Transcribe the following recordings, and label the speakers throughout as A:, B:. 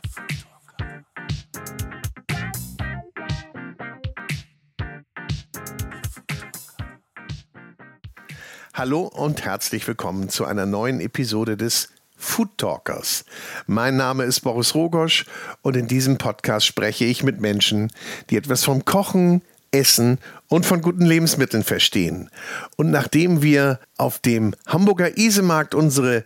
A: Hallo und herzlich willkommen zu einer neuen Episode des Food Talkers. Mein Name ist Boris Rogosch und in diesem Podcast spreche ich mit Menschen, die etwas vom Kochen, Essen und von guten Lebensmitteln verstehen. Und nachdem wir auf dem Hamburger Isemarkt unsere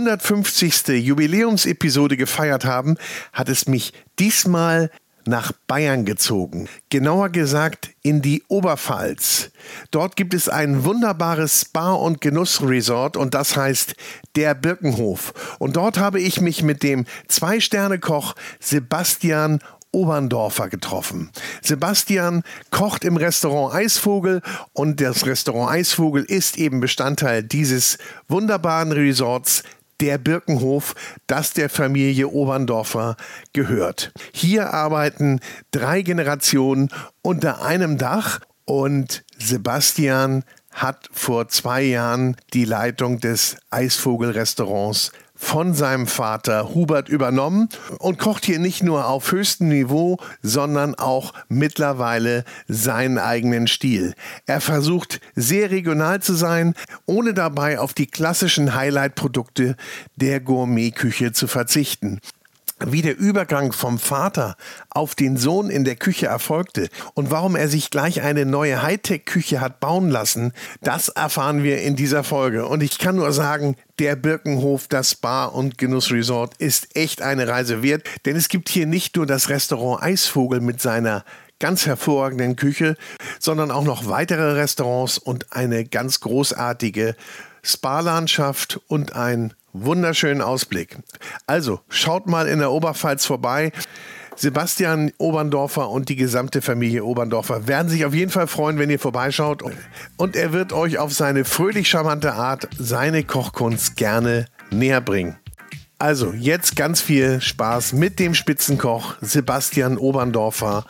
A: 150. Jubiläumsepisode gefeiert haben, hat es mich diesmal nach Bayern gezogen. Genauer gesagt in die Oberpfalz. Dort gibt es ein wunderbares Spa- und Genussresort und das heißt der Birkenhof. Und dort habe ich mich mit dem 2-Sterne-Koch Sebastian Oberndorfer getroffen. Sebastian kocht im Restaurant Eisvogel und das Restaurant Eisvogel ist eben Bestandteil dieses wunderbaren Resorts der Birkenhof, das der Familie Oberndorfer gehört. Hier arbeiten 3 Generationen unter einem Dach und Sebastian hat vor 2 Jahren die Leitung des Eisvogel-Restaurants von seinem Vater Hubert übernommen und kocht hier nicht nur auf höchstem Niveau, sondern auch mittlerweile seinen eigenen Stil. Er versucht sehr regional zu sein, ohne dabei auf die klassischen Highlight-Produkte der Gourmetküche zu verzichten. Wie der Übergang vom Vater auf den Sohn in der Küche erfolgte und warum er sich gleich eine neue Hightech-Küche hat bauen lassen, das erfahren wir in dieser Folge. Und ich kann nur sagen, der Birkenhof, das Spa- und Genussresort ist echt eine Reise wert, denn es gibt hier nicht nur das Restaurant Eisvogel mit seiner ganz hervorragenden Küche, sondern auch noch weitere Restaurants und eine ganz großartige Spa-Landschaft und ein wunderschönen Ausblick. Also, schaut mal in der Oberpfalz vorbei. Sebastian Oberndorfer und die gesamte Familie Oberndorfer werden sich auf jeden Fall freuen, wenn ihr vorbeischaut. Und er wird euch auf seine fröhlich charmante Art seine Kochkunst gerne näher bringen. Also, jetzt ganz viel Spaß mit dem Spitzenkoch Sebastian Oberndorfer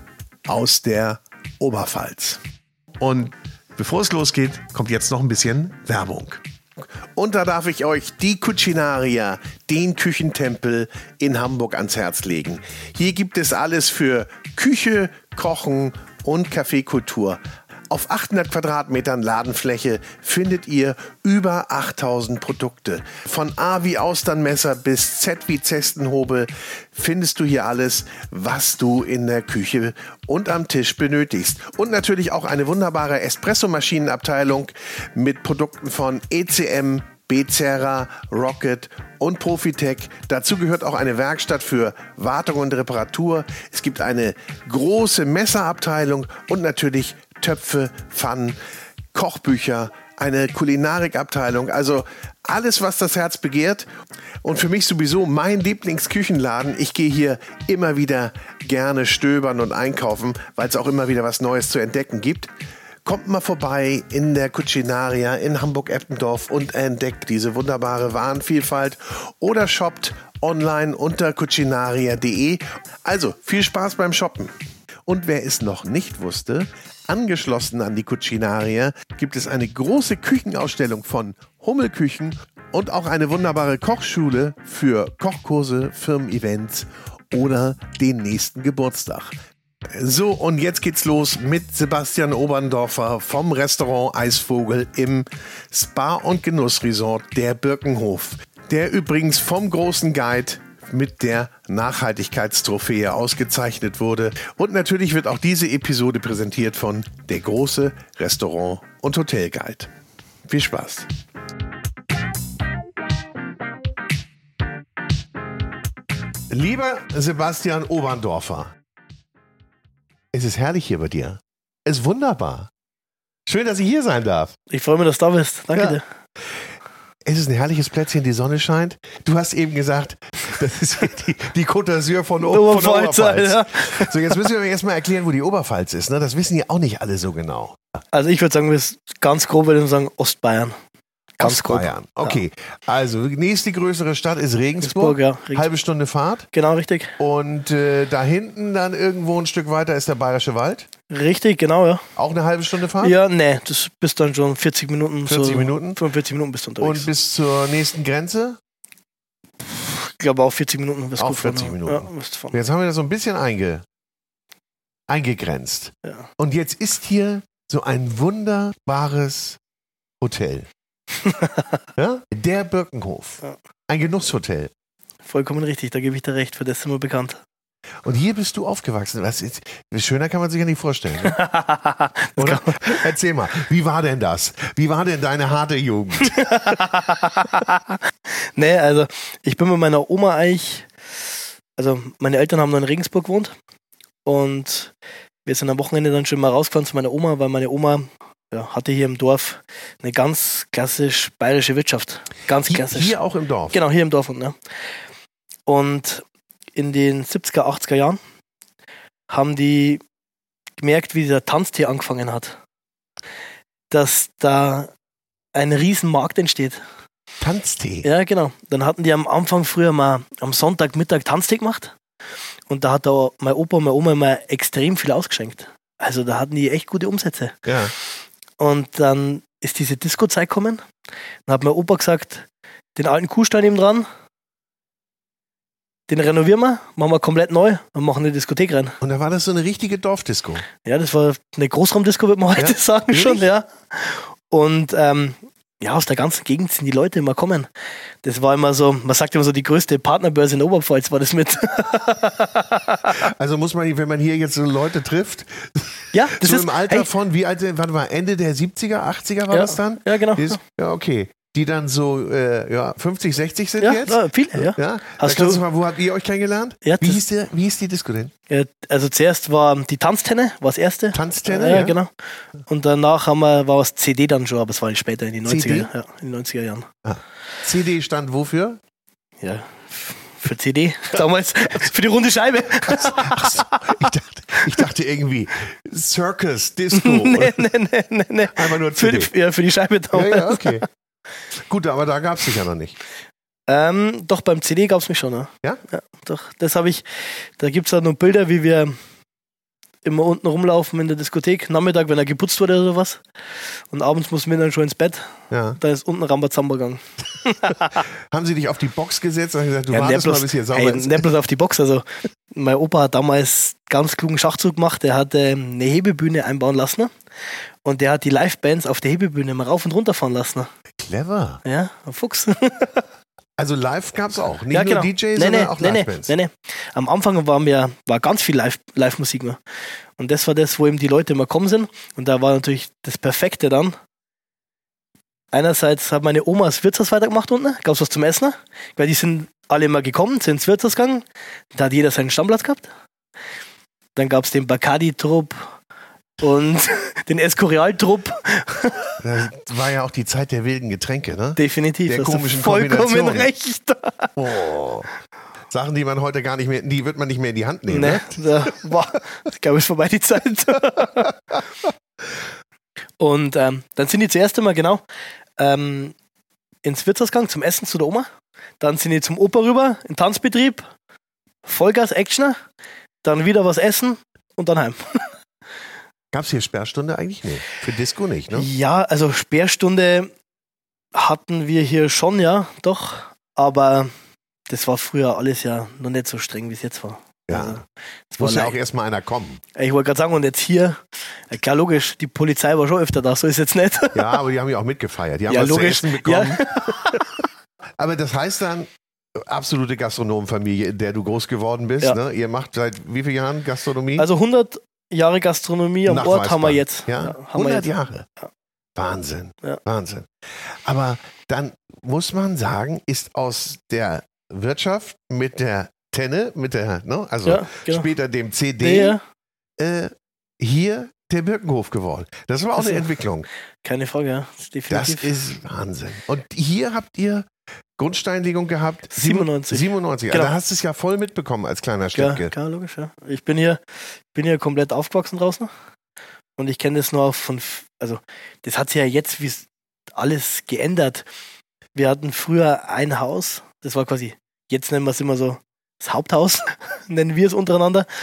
A: aus der Oberpfalz. Und bevor es losgeht, kommt jetzt noch ein bisschen Werbung. Und da darf ich euch die Cucinaria, den Küchentempel in Hamburg ans Herz legen. Hier gibt es alles für Küche, Kochen und Kaffeekultur. Auf 800 Quadratmetern Ladenfläche findet ihr über 8000 Produkte. Von A wie Austernmesser bis Z wie Zestenhobel findest du hier alles, was du in der Küche und am Tisch benötigst. Und natürlich auch eine wunderbare Espressomaschinenabteilung mit Produkten von ECM, Becerra, Rocket und Profitec. Dazu gehört auch eine Werkstatt für Wartung und Reparatur. Es gibt eine große Messerabteilung und natürlich Töpfe, Pfannen, Kochbücher, eine Kulinarikabteilung, also alles, was das Herz begehrt. Und für mich sowieso mein Lieblingsküchenladen. Ich gehe hier immer wieder gerne stöbern und einkaufen, weil es auch immer wieder was Neues zu entdecken gibt. Kommt mal vorbei in der Cucinaria in Hamburg-Eppendorf und entdeckt diese wunderbare Warenvielfalt oder shoppt online unter cucinaria.de. Also viel Spaß beim Shoppen. Und wer es noch nicht wusste, angeschlossen an die Cucinaria gibt es eine große Küchenausstellung von Hummelküchen und auch eine wunderbare Kochschule für Kochkurse, Firmen-Events oder den nächsten Geburtstag. So, und jetzt geht's los mit Sebastian Oberndorfer vom Restaurant Eisvogel im Spa- und Genussresort der Birkenhof, der übrigens vom großen Guide mit der Nachhaltigkeitstrophäe ausgezeichnet wurde. Und natürlich wird auch diese Episode präsentiert von der große Restaurant- und Hotelguide. Viel Spaß! Lieber Sebastian Oberndorfer, es ist herrlich hier bei dir. Es ist wunderbar. Schön, dass ich hier sein darf.
B: Ich freue mich, dass du da bist. Danke dir.
A: Es ist ein herrliches Plätzchen, die Sonne scheint. Du hast eben gesagt, das ist die Côte d'Azur von der Oberpfalz.
B: Ja.
A: So, jetzt müssen wir erstmal erklären, wo die Oberpfalz ist. Ne? Das wissen ja auch nicht alle so genau.
B: Also ich würde sagen, wir sind ganz grob, würde ich sagen, Ostbayern. Ganz grob.
A: Ostbayern, okay. Ja. Also, nächste größere Stadt ist Regensburg.
B: Ja, Regensburg.
A: Halbe Stunde Fahrt.
B: Genau, richtig.
A: Und da hinten dann irgendwo ein Stück weiter ist der Bayerische Wald.
B: Richtig, genau, ja.
A: Auch eine halbe Stunde Fahrt?
B: Ja, nee, das bist dann schon 40 Minuten.
A: 40 Minuten?
B: 45 Minuten bist du unterwegs.
A: Und bis zur nächsten Grenze?
B: glaube auch 40 Minuten.
A: Auch 40 Minuten. Ja, jetzt haben wir das so ein bisschen eingegrenzt.
B: Ja.
A: Und jetzt ist hier so ein wunderbares Hotel. Ja? Der Birkenhof.
B: Ja.
A: Ein Genusshotel.
B: Vollkommen richtig, da gebe ich dir recht, für das sind wir bekannt.
A: Und hier bist du aufgewachsen. Schöner kann man sich ja nicht vorstellen. Ne? Oder? Erzähl mal, wie war denn das? Wie war denn deine harte Jugend?
B: Nee, also ich bin mit meiner Oma eigentlich, also meine Eltern haben noch in Regensburg gewohnt und wir sind am Wochenende dann schon mal rausgefahren zu meiner Oma, weil meine Oma hatte hier im Dorf eine ganz klassisch bayerische Wirtschaft. Ganz klassisch.
A: Hier auch im Dorf?
B: Genau, hier im Dorf. Und in den 70er, 80er Jahren haben die gemerkt, wie dieser Tanztee angefangen hat. Dass da ein Riesenmarkt entsteht.
A: Tanztee?
B: Ja, genau. Dann hatten die am Anfang früher mal am Sonntagmittag Tanztee gemacht. Und da hat da mein Opa und meine Oma immer extrem viel ausgeschenkt. Also da hatten die echt gute Umsätze.
A: Ja.
B: Und dann ist diese Disco-Zeit gekommen. Dann hat mein Opa gesagt, den alten Kuhstall neben dran, den renovieren wir, machen wir komplett neu und machen eine Diskothek rein.
A: Und da war das so eine richtige Dorfdisco?
B: Ja, das war eine Großraumdisco, würde man heute sagen. Wirklich? Schon, ja. Und aus der ganzen Gegend sind die Leute immer kommen. Das war immer so, man sagt immer so, die größte Partnerbörse in Oberpfalz war das mit.
A: Also muss man, wenn man hier jetzt so Leute trifft,
B: ja, das
A: so
B: ist
A: im Alter von, wie alt, warte mal, Ende der 70er, 80er war das dann?
B: Ja, genau.
A: Ja, okay. Die dann so 50, 60 sind jetzt?
B: Ja, viele, ja.
A: Hast du mal, wo habt ihr euch kennengelernt?
B: Ja,
A: wie hieß die Disco denn?
B: Ja, also zuerst war die Tanztenne, war das erste.
A: Tanztenne?
B: Ja, genau. Und danach war es CD dann schon, aber es war später in den 90er, in den 90er Jahren.
A: Ah. CD stand wofür?
B: Ja, für CD, damals, für die runde Scheibe.
A: Ach so, ich dachte irgendwie Circus, Disco.
B: Nee.
A: Einfach nur CD.
B: Für die Scheibe damals.
A: Ja, okay. Gut, aber da gab es dich ja noch nicht.
B: Doch, beim CD gab es mich schon. Ne?
A: Ja?
B: Ja, doch. Das habe ich, da gibt es auch noch Bilder, wie wir immer unten rumlaufen in der Diskothek, Nachmittag, wenn er geputzt wurde oder sowas. Und abends mussten wir dann schon ins Bett.
A: Ja.
B: Da ist unten Rambazamba gegangen.
A: Haben sie dich auf die Box gesetzt und gesagt, du wartest mal, bis hier sauber ist?
B: Nicht bloß auf die Box. Also, mein Opa hat damals ganz klugen Schachzug gemacht. Der hat eine Hebebühne einbauen lassen. Und der hat die Livebands auf der Hebebühne mal rauf und runter fahren lassen.
A: Clever.
B: Ja, ein Fuchs.
A: Also live gab es auch, nicht nur DJs, sondern auch Livebands.
B: Nee. Am Anfang war ganz viel Live-Musik mehr. Und das war das, wo eben die Leute immer kommen sind. Und da war natürlich das Perfekte dann. Einerseits hat meine Oma das Wirtshaus weitergemacht unten, gab es was zum Essen, weil die sind alle immer gekommen, sind ins Wirtshaus gegangen. Da hat jeder seinen Stammplatz gehabt. Dann gab es den Bacardi-Trupp und den Escorial-Trupp.
A: Das war ja auch die Zeit der wilden Getränke, ne?
B: Definitiv.
A: Der komischen
B: vollkommen recht.
A: Oh. Sachen, die man heute gar nicht mehr, die wird man nicht mehr in die Hand nehmen.
B: Nee,
A: ne?
B: Ich glaube, es ist vorbei die Zeit. Und dann sind die zuerst einmal ins Wirtshaus gegangen, zum Essen zu der Oma. Dann sind die zum Oper rüber, in Tanzbetrieb, Vollgas, Action, dann wieder was essen und dann heim.
A: Gab es hier Sperrstunde eigentlich? Nee, für Disco nicht, ne?
B: Ja, also Sperrstunde hatten wir hier schon, ja, doch. Aber das war früher alles ja noch nicht so streng, wie es jetzt war.
A: Ja,
B: also,
A: muss ja auch erstmal einer kommen.
B: Ich wollte gerade sagen, und jetzt hier, klar, logisch, die Polizei war schon öfter da, so ist jetzt nicht.
A: Ja, aber die haben ja auch mitgefeiert. Die haben was
B: logisch.
A: zu essen bekommen.
B: Ja.
A: Aber das heißt dann, absolute Gastronomenfamilie, in der du groß geworden bist.
B: Ja.
A: Ne? Ihr macht seit wie vielen Jahren Gastronomie?
B: Also 100 Jahre Gastronomie am Ort haben wir jetzt.
A: Ja,
B: haben
A: 100
B: wir jetzt.
A: Jahre.
B: Ja.
A: Wahnsinn,
B: ja.
A: Wahnsinn. Aber dann muss man sagen, ist aus der Wirtschaft mit der Tenne, also
B: ja, genau.
A: später dem CD,
B: ja.
A: Hier der Birkenhof geworden. Das war auch eine Entwicklung.
B: Keine Frage, ja. Definitiv.
A: Das ist Wahnsinn. Und hier habt ihr Grundsteinlegung gehabt?
B: 97.
A: 97.
B: Genau.
A: Also da hast du es ja voll mitbekommen als kleiner Steppke.
B: Ja, logisch, ja. Ich bin hier komplett aufgewachsen draußen. Und ich kenne das nur auch also das hat sich ja jetzt wie alles geändert. Wir hatten früher ein Haus, das war quasi, jetzt nennen wir es immer so, das Haupthaus, nennen wir es untereinander.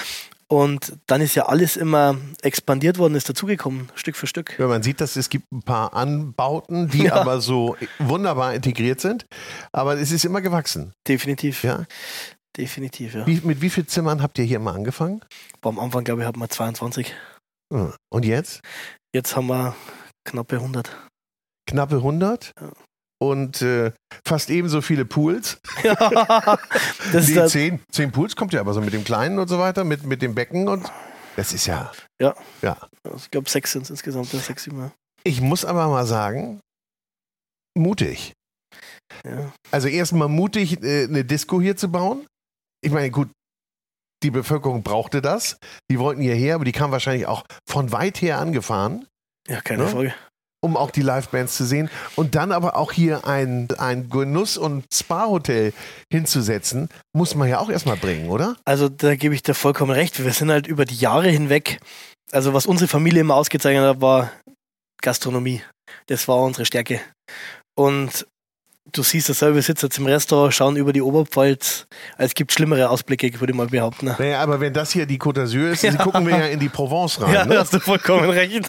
B: Und dann ist ja alles immer expandiert worden, ist dazugekommen, Stück für Stück.
A: Ja, man sieht, dass es gibt ein paar Anbauten, die aber so wunderbar integriert sind. Aber es ist immer gewachsen.
B: Definitiv.
A: Ja.
B: Definitiv, ja.
A: Mit wie vielen Zimmern habt ihr hier mal angefangen?
B: Am Anfang, glaube ich, hatten wir 22.
A: Und jetzt?
B: Jetzt haben wir knappe 100.
A: Knappe 100? Ja. Und fast ebenso viele Pools.
B: Ja, das
A: die
B: ist
A: 10 Pools kommt ja aber so mit dem Kleinen und so weiter, mit dem Becken und das ist ja.
B: Ja.
A: Ja.
B: Ich glaube 6 sind es insgesamt, 6, 7.
A: Ich muss aber mal sagen, mutig.
B: Ja.
A: Also erstmal mutig, eine Disco hier zu bauen. Ich meine, gut, die Bevölkerung brauchte das. Die wollten hierher, aber die kamen wahrscheinlich auch von weit her angefahren.
B: Ja, keine Frage.
A: Um auch die Livebands zu sehen. Und dann aber auch hier ein Genuss- und Spa-Hotel hinzusetzen, muss man ja auch erstmal bringen, oder?
B: Also da gebe ich dir vollkommen recht. Wir sind halt über die Jahre hinweg, also was unsere Familie immer ausgezeichnet hat, war Gastronomie. Das war unsere Stärke. Und du siehst das selber, wir sitzen jetzt im Restaurant, schauen über die Oberpfalz. Es gibt schlimmere Ausblicke, würde ich mal behaupten.
A: Naja, aber wenn das hier die Côte d'Azur ist, gucken wir ja in die Provence rein.
B: Ja,
A: ne?
B: da hast du vollkommen recht.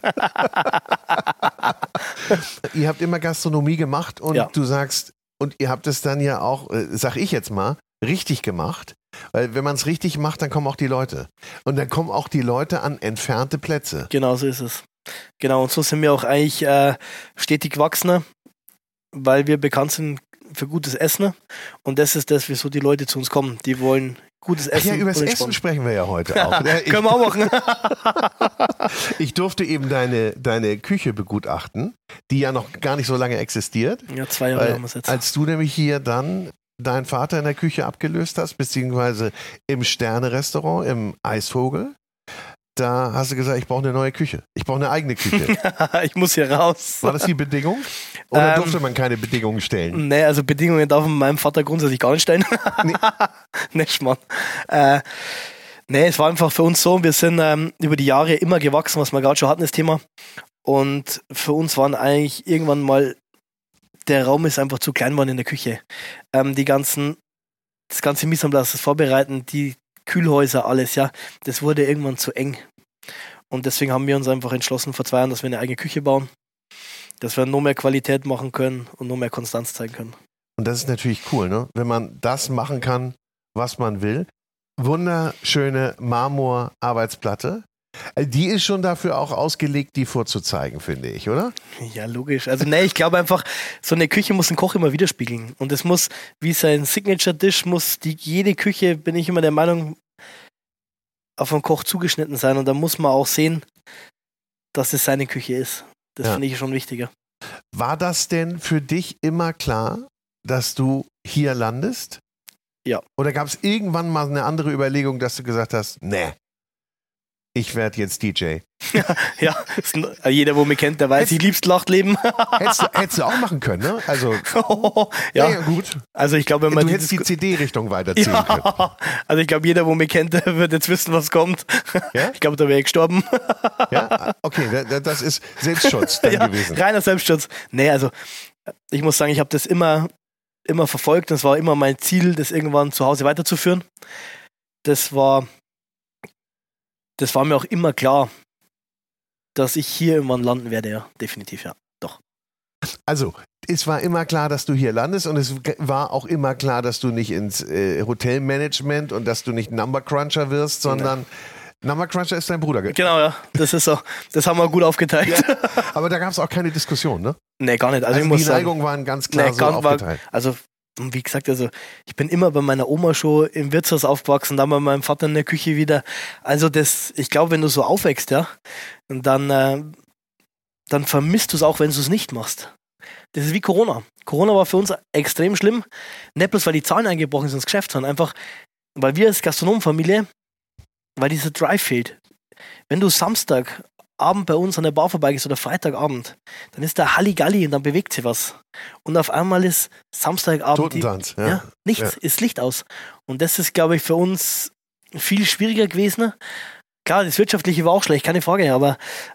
A: Ihr habt immer Gastronomie gemacht und du sagst, und ihr habt es dann ja auch, sag ich jetzt mal, richtig gemacht. Weil wenn man es richtig macht, dann kommen auch die Leute. Und dann kommen auch die Leute an entfernte Plätze.
B: Genau, so ist es. Genau, und so sind wir auch eigentlich stetig gewachsen, weil wir bekannt sind für gutes Essen. Und das ist das, wieso die Leute zu uns kommen. Die wollen gutes Essen.
A: Ja, über das Essen sprechen wir ja heute auch.
B: Können wir auch machen.
A: Ich durfte eben deine Küche begutachten, die ja noch gar nicht so lange existiert.
B: Ja, 2 Jahre haben wir es jetzt.
A: Als du nämlich hier dann deinen Vater in der Küche abgelöst hast, beziehungsweise im Sterne-Restaurant, im Eisvogel, da hast du gesagt, ich brauche eine neue Küche. Ich brauche eine eigene Küche.
B: Ich muss hier raus.
A: War das die Bedingung? Oder durfte man keine Bedingungen stellen?
B: Nee, also Bedingungen darf man meinem Vater grundsätzlich gar nicht stellen. Nee. Nicht, Mann. Nee, es war einfach für uns so, wir sind über die Jahre immer gewachsen, was wir gerade schon hatten, das Thema. Und für uns waren eigentlich irgendwann mal, der Raum ist einfach zu klein geworden in der Küche. Das ganze Mise en place, das Vorbereiten, die Kühlhäuser, alles, ja, das wurde irgendwann zu eng. Und deswegen haben wir uns einfach entschlossen vor 2 Jahren, dass wir eine eigene Küche bauen, dass wir noch mehr Qualität machen können und noch mehr Konstanz zeigen können.
A: Und das ist natürlich cool, ne? Wenn man das machen kann, was man will. Wunderschöne Marmor-Arbeitsplatte. Die ist schon dafür auch ausgelegt, die vorzuzeigen, finde ich, oder?
B: Ja, logisch. Also ich glaube einfach, so eine Küche muss ein Koch immer widerspiegeln. Und es muss, wie sein Signature-Dish, jede Küche, bin ich immer der Meinung, auf einen Koch zugeschnitten sein. Und da muss man auch sehen, dass es seine Küche ist. Das finde ich schon wichtiger.
A: War das denn für dich immer klar, dass du hier landest?
B: Ja.
A: Oder gab es irgendwann mal eine andere Überlegung, dass du gesagt hast, nee, ich werde jetzt DJ?
B: Ja, jeder, wo mich kennt, der weiß, ich lieb's Nachtleben.
A: Hättest du auch machen können, ne? Also,
B: ja,
A: gut.
B: Also ich glaube, wenn man
A: du hättest die CD-Richtung weiterziehen können.
B: Also ich glaube, jeder, wo mich kennt, der wird jetzt wissen, was kommt.
A: Ja?
B: Ich glaube, da wäre ich gestorben.
A: Ja, okay, das ist Selbstschutz dann gewesen.
B: Reiner Selbstschutz. Nee, also ich muss sagen, ich habe das immer verfolgt. Das war immer mein Ziel, das irgendwann zu Hause weiterzuführen. Das war mir auch immer klar, dass ich hier irgendwann landen werde, ja, definitiv, ja, doch.
A: Also, es war immer klar, dass du hier landest und es war auch immer klar, dass du nicht ins Hotelmanagement und dass du nicht Number Cruncher wirst, sondern Number Cruncher ist dein Bruder.
B: Genau, ja, das ist so. Das haben wir gut aufgeteilt.
A: Ja, aber da gab es auch keine Diskussion, ne?
B: Nee, gar nicht. Also
A: die Neigungen waren ganz klar so aufgeteilt.
B: Wie gesagt, ich bin immer bei meiner Oma schon im Wirtshaus aufgewachsen, dann bei meinem Vater in der Küche wieder. Also ich glaube, wenn du so aufwächst, ja, und dann vermisst du es auch, wenn du es nicht machst. Das ist wie Corona. Corona war für uns extrem schlimm. Nicht bloß, weil die Zahlen eingebrochen sind ins Geschäft, sondern einfach, weil wir als Gastronomenfamilie, weil dieser Drive fehlt. Wenn du Samstagabend bei uns an der Bar vorbeigehst oder Freitagabend, dann ist da Halligalli und dann bewegt sich was. Und auf einmal ist Samstagabend
A: Totentanz,
B: nichts, ist Licht aus. Und das ist, glaube ich, für uns viel schwieriger gewesen. Klar, das Wirtschaftliche war auch schlecht, keine Frage, aber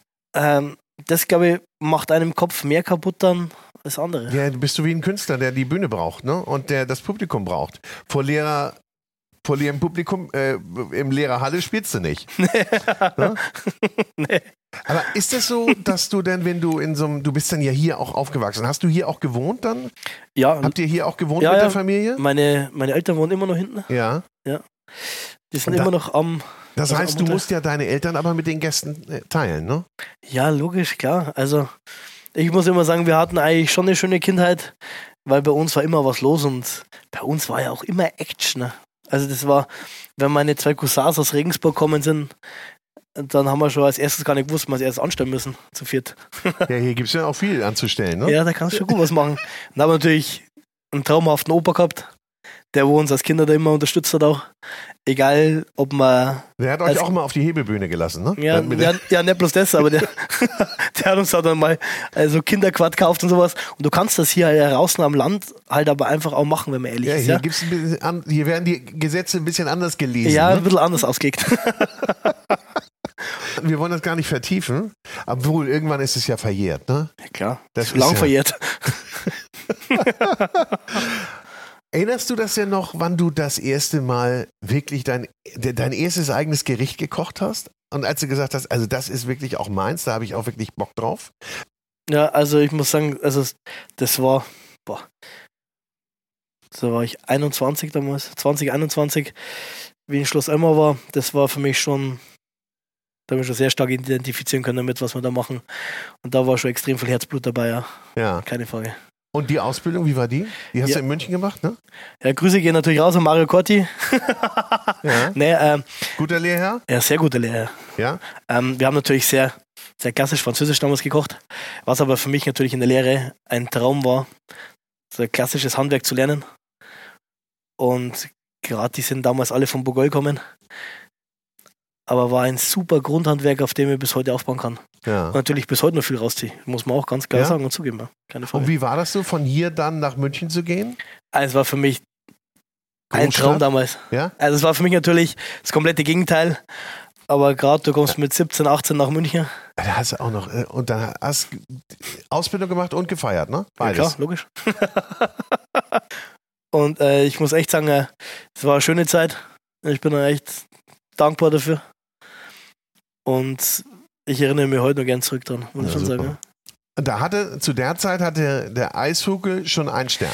B: das, glaube ich, macht einem Kopf mehr kaputt dann als andere.
A: Ja, du bist so wie ein Künstler, der die Bühne braucht, ne? Und der das Publikum braucht. Vor leerer vor leerem Publikum im leeren Halle spielst du nicht. Ne?
B: Nee.
A: Aber ist das so, dass du denn, wenn du du bist dann ja hier auch aufgewachsen, hast du hier auch gewohnt dann?
B: Ja.
A: Habt ihr hier auch gewohnt mit der Familie?
B: Meine Eltern wohnen immer noch hinten.
A: Ja.
B: Die sind immer noch am...
A: Das heißt, du musst ja deine Eltern aber mit den Gästen teilen, ne?
B: Ja, logisch, klar. Also ich muss immer sagen, wir hatten eigentlich schon eine schöne Kindheit, weil bei uns war immer was los und bei uns war ja auch immer Action. Ne? Also das war, wenn meine 2 Cousins aus Regensburg gekommen sind, dann haben wir schon als erstes gar nicht gewusst, was wir erst anstellen müssen, zu viert.
A: Ja, hier gibt es ja auch viel anzustellen, ne?
B: Ja, da kannst du schon gut was machen. Dann haben wir natürlich einen traumhaften Opa gehabt, der wo uns als Kinder da immer unterstützt hat auch. Egal, ob man...
A: Der hat euch auch mal auf die Hebebühne gelassen, ne?
B: Ja, nicht bloß das, aber der hat uns dann mal Kinderquad gekauft und sowas. Und du kannst das hier draußen am Land halt aber einfach auch machen, wenn man ehrlich ist.
A: Ja, hier werden die Gesetze ein bisschen anders gelesen.
B: Ja,
A: ne?
B: ein bisschen anders ausgelegt.
A: Wir wollen das gar nicht vertiefen, obwohl irgendwann ist es ja verjährt, ne?
B: Ja, klar.
A: Das
B: ist lang verjährt.
A: Erinnerst du das denn noch, wann du das erste Mal wirklich dein erstes eigenes Gericht gekocht hast? Und als du gesagt hast, also das ist wirklich auch meins, da habe ich auch wirklich Bock drauf?
B: Ja, also ich muss sagen, das war ich 21 damals, 2021, wie in Schloss Elmar war. Das war für mich schon, da habe ich schon sehr stark identifizieren können damit, was wir da machen. Und da war schon extrem viel Herzblut dabei, ja. Keine Frage.
A: Und die Ausbildung, wie war die? Die hast du in München gemacht, ne?
B: Ja, Grüße gehen natürlich raus an Mario Corti.
A: Ja.
B: Nee,
A: guter Lehrherr?
B: Ja, sehr guter Lehrherr.
A: Ja.
B: Wir haben natürlich sehr, sehr klassisch französisch damals gekocht, was aber für mich natürlich in der Lehre ein Traum war, so ein klassisches Handwerk zu lernen. Und gerade die sind damals alle von Bourgogne gekommen. Aber war ein super Grundhandwerk, auf dem ich bis heute aufbauen kann.
A: Ja.
B: Und natürlich bis heute noch viel rausziehe. Muss man auch ganz klar sagen und zugeben. Ja. Keine Frage.
A: Und wie war das so, von hier dann nach München zu gehen?
B: Also es war für mich ein Traum damals.
A: Ja?
B: Also es war für mich natürlich das komplette Gegenteil. Aber gerade du kommst mit 17, 18 nach München.
A: Da hast du auch noch, und dann hast du Ausbildung gemacht und gefeiert, ne? Beides.
B: Ja, klar, logisch. Und ich muss echt sagen, es war eine schöne Zeit. Ich bin echt dankbar dafür. Und ich erinnere mich heute noch gern zurück dran, muss ich schon sagen. Ja.
A: Zu der Zeit hatte der Eisvogel schon einen Stern.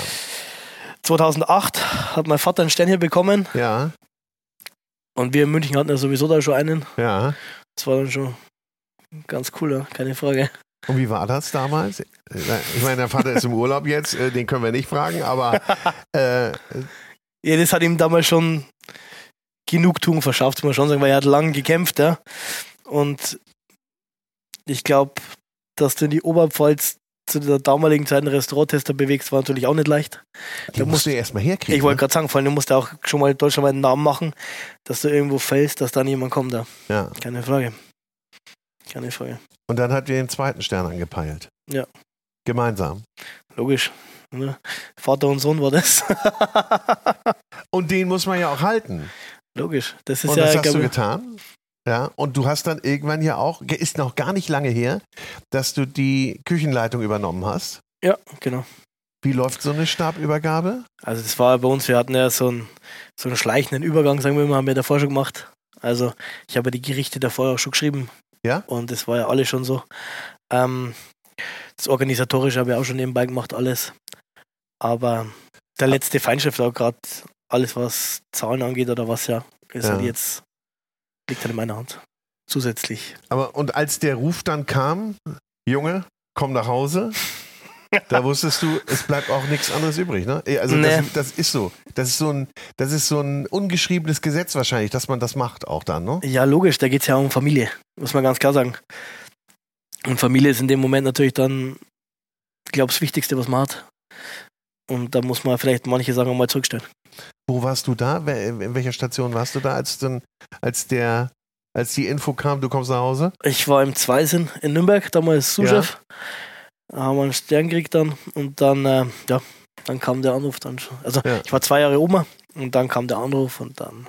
B: 2008 hat mein Vater einen Stern hier bekommen.
A: Ja.
B: Und wir in München hatten ja sowieso da schon einen.
A: Ja.
B: Das war dann schon ganz cool, ja, keine Frage.
A: Und wie war das damals? Ich meine, der Vater ist im Urlaub jetzt, den können wir nicht fragen, aber...
B: Ja, das hat ihm damals schon Genugtuung verschafft, muss man schon sagen, weil er hat lange gekämpft, ja. Und ich glaube, dass du in die Oberpfalz zu der damaligen Zeit einen Restauranttester bewegst, war natürlich auch nicht leicht.
A: Die musst du ja erstmal herkriegen.
B: Ich wollte gerade sagen, vor allem, du musst ja auch schon mal deutschlandweit einen Namen machen, dass du irgendwo fällst, dass dann jemand kommt da.
A: Ja.
B: Keine Frage. Keine Frage.
A: Und dann habt ihr den zweiten Stern angepeilt.
B: Ja.
A: Gemeinsam.
B: Logisch. Ne? Vater und Sohn war das.
A: Und den muss man ja auch halten.
B: Logisch. Das ist
A: und
B: ja,
A: das hast du getan. Ja, und du hast dann irgendwann ja auch, ist noch gar nicht lange her, dass du die Küchenleitung übernommen hast.
B: Ja, genau.
A: Wie läuft so eine Stabübergabe?
B: Also das war bei uns, wir hatten ja so einen schleichenden Übergang, sagen wir mal, haben wir davor schon gemacht. Also ich habe die Gerichte davor auch schon geschrieben.
A: Ja?
B: Und das war ja alles schon so. Das Organisatorische habe ich auch schon nebenbei gemacht, alles. Aber der letzte Feinschrift auch gerade, alles was Zahlen angeht oder was ist halt jetzt, liegt halt in meiner Hand. Zusätzlich.
A: Aber und als der Ruf dann kam, Junge, komm nach Hause, da wusstest du, es bleibt auch nichts anderes übrig, ne? Also nee. Das ist so. Das ist so ein ungeschriebenes Gesetz wahrscheinlich, dass man das macht auch dann, ne?
B: Ja, logisch, da geht es ja um Familie, muss man ganz klar sagen. Und Familie ist in dem Moment natürlich dann, ich glaube, das Wichtigste, was man hat. Und da muss man vielleicht manche Sachen mal zurückstellen.
A: Wo warst du da? In welcher Station warst du da, als die Info kam, du kommst nach Hause? Ich
B: war im Zweisinn in Nürnberg, damals Sous-Chef. Da haben wir einen Stern gekriegt dann und dann, dann kam der Anruf dann schon. Also ich war 2 Jahre Oma und dann kam der Anruf und dann,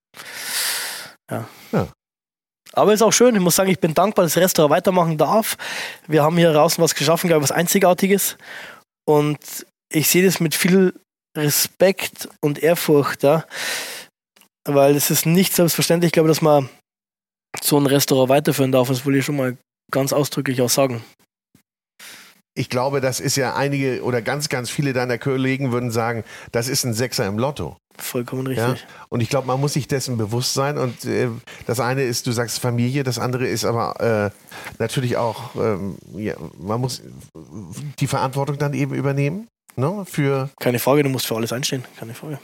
B: ja. Aber ist auch schön, ich muss sagen, ich bin dankbar, dass das Restaurant weitermachen darf. Wir haben hier draußen was geschaffen, glaube ich, was Einzigartiges. Und ich sehe das mit viel Respekt und Ehrfurcht, ja, weil es ist nicht selbstverständlich, glaube ich, dass man so ein Restaurant weiterführen darf. Das will ich schon mal ganz ausdrücklich auch sagen.
A: Ich glaube, das ist ja einige oder ganz, ganz viele deiner Kollegen würden sagen, das ist ein Sechser im Lotto.
B: Vollkommen richtig.
A: Ja? Und ich glaube, man muss sich dessen bewusst sein. Und das eine ist, du sagst Familie, das andere ist aber natürlich auch, man muss die Verantwortung dann eben übernehmen. Ne?
B: Keine Frage, du musst für alles einstehen. Keine Frage.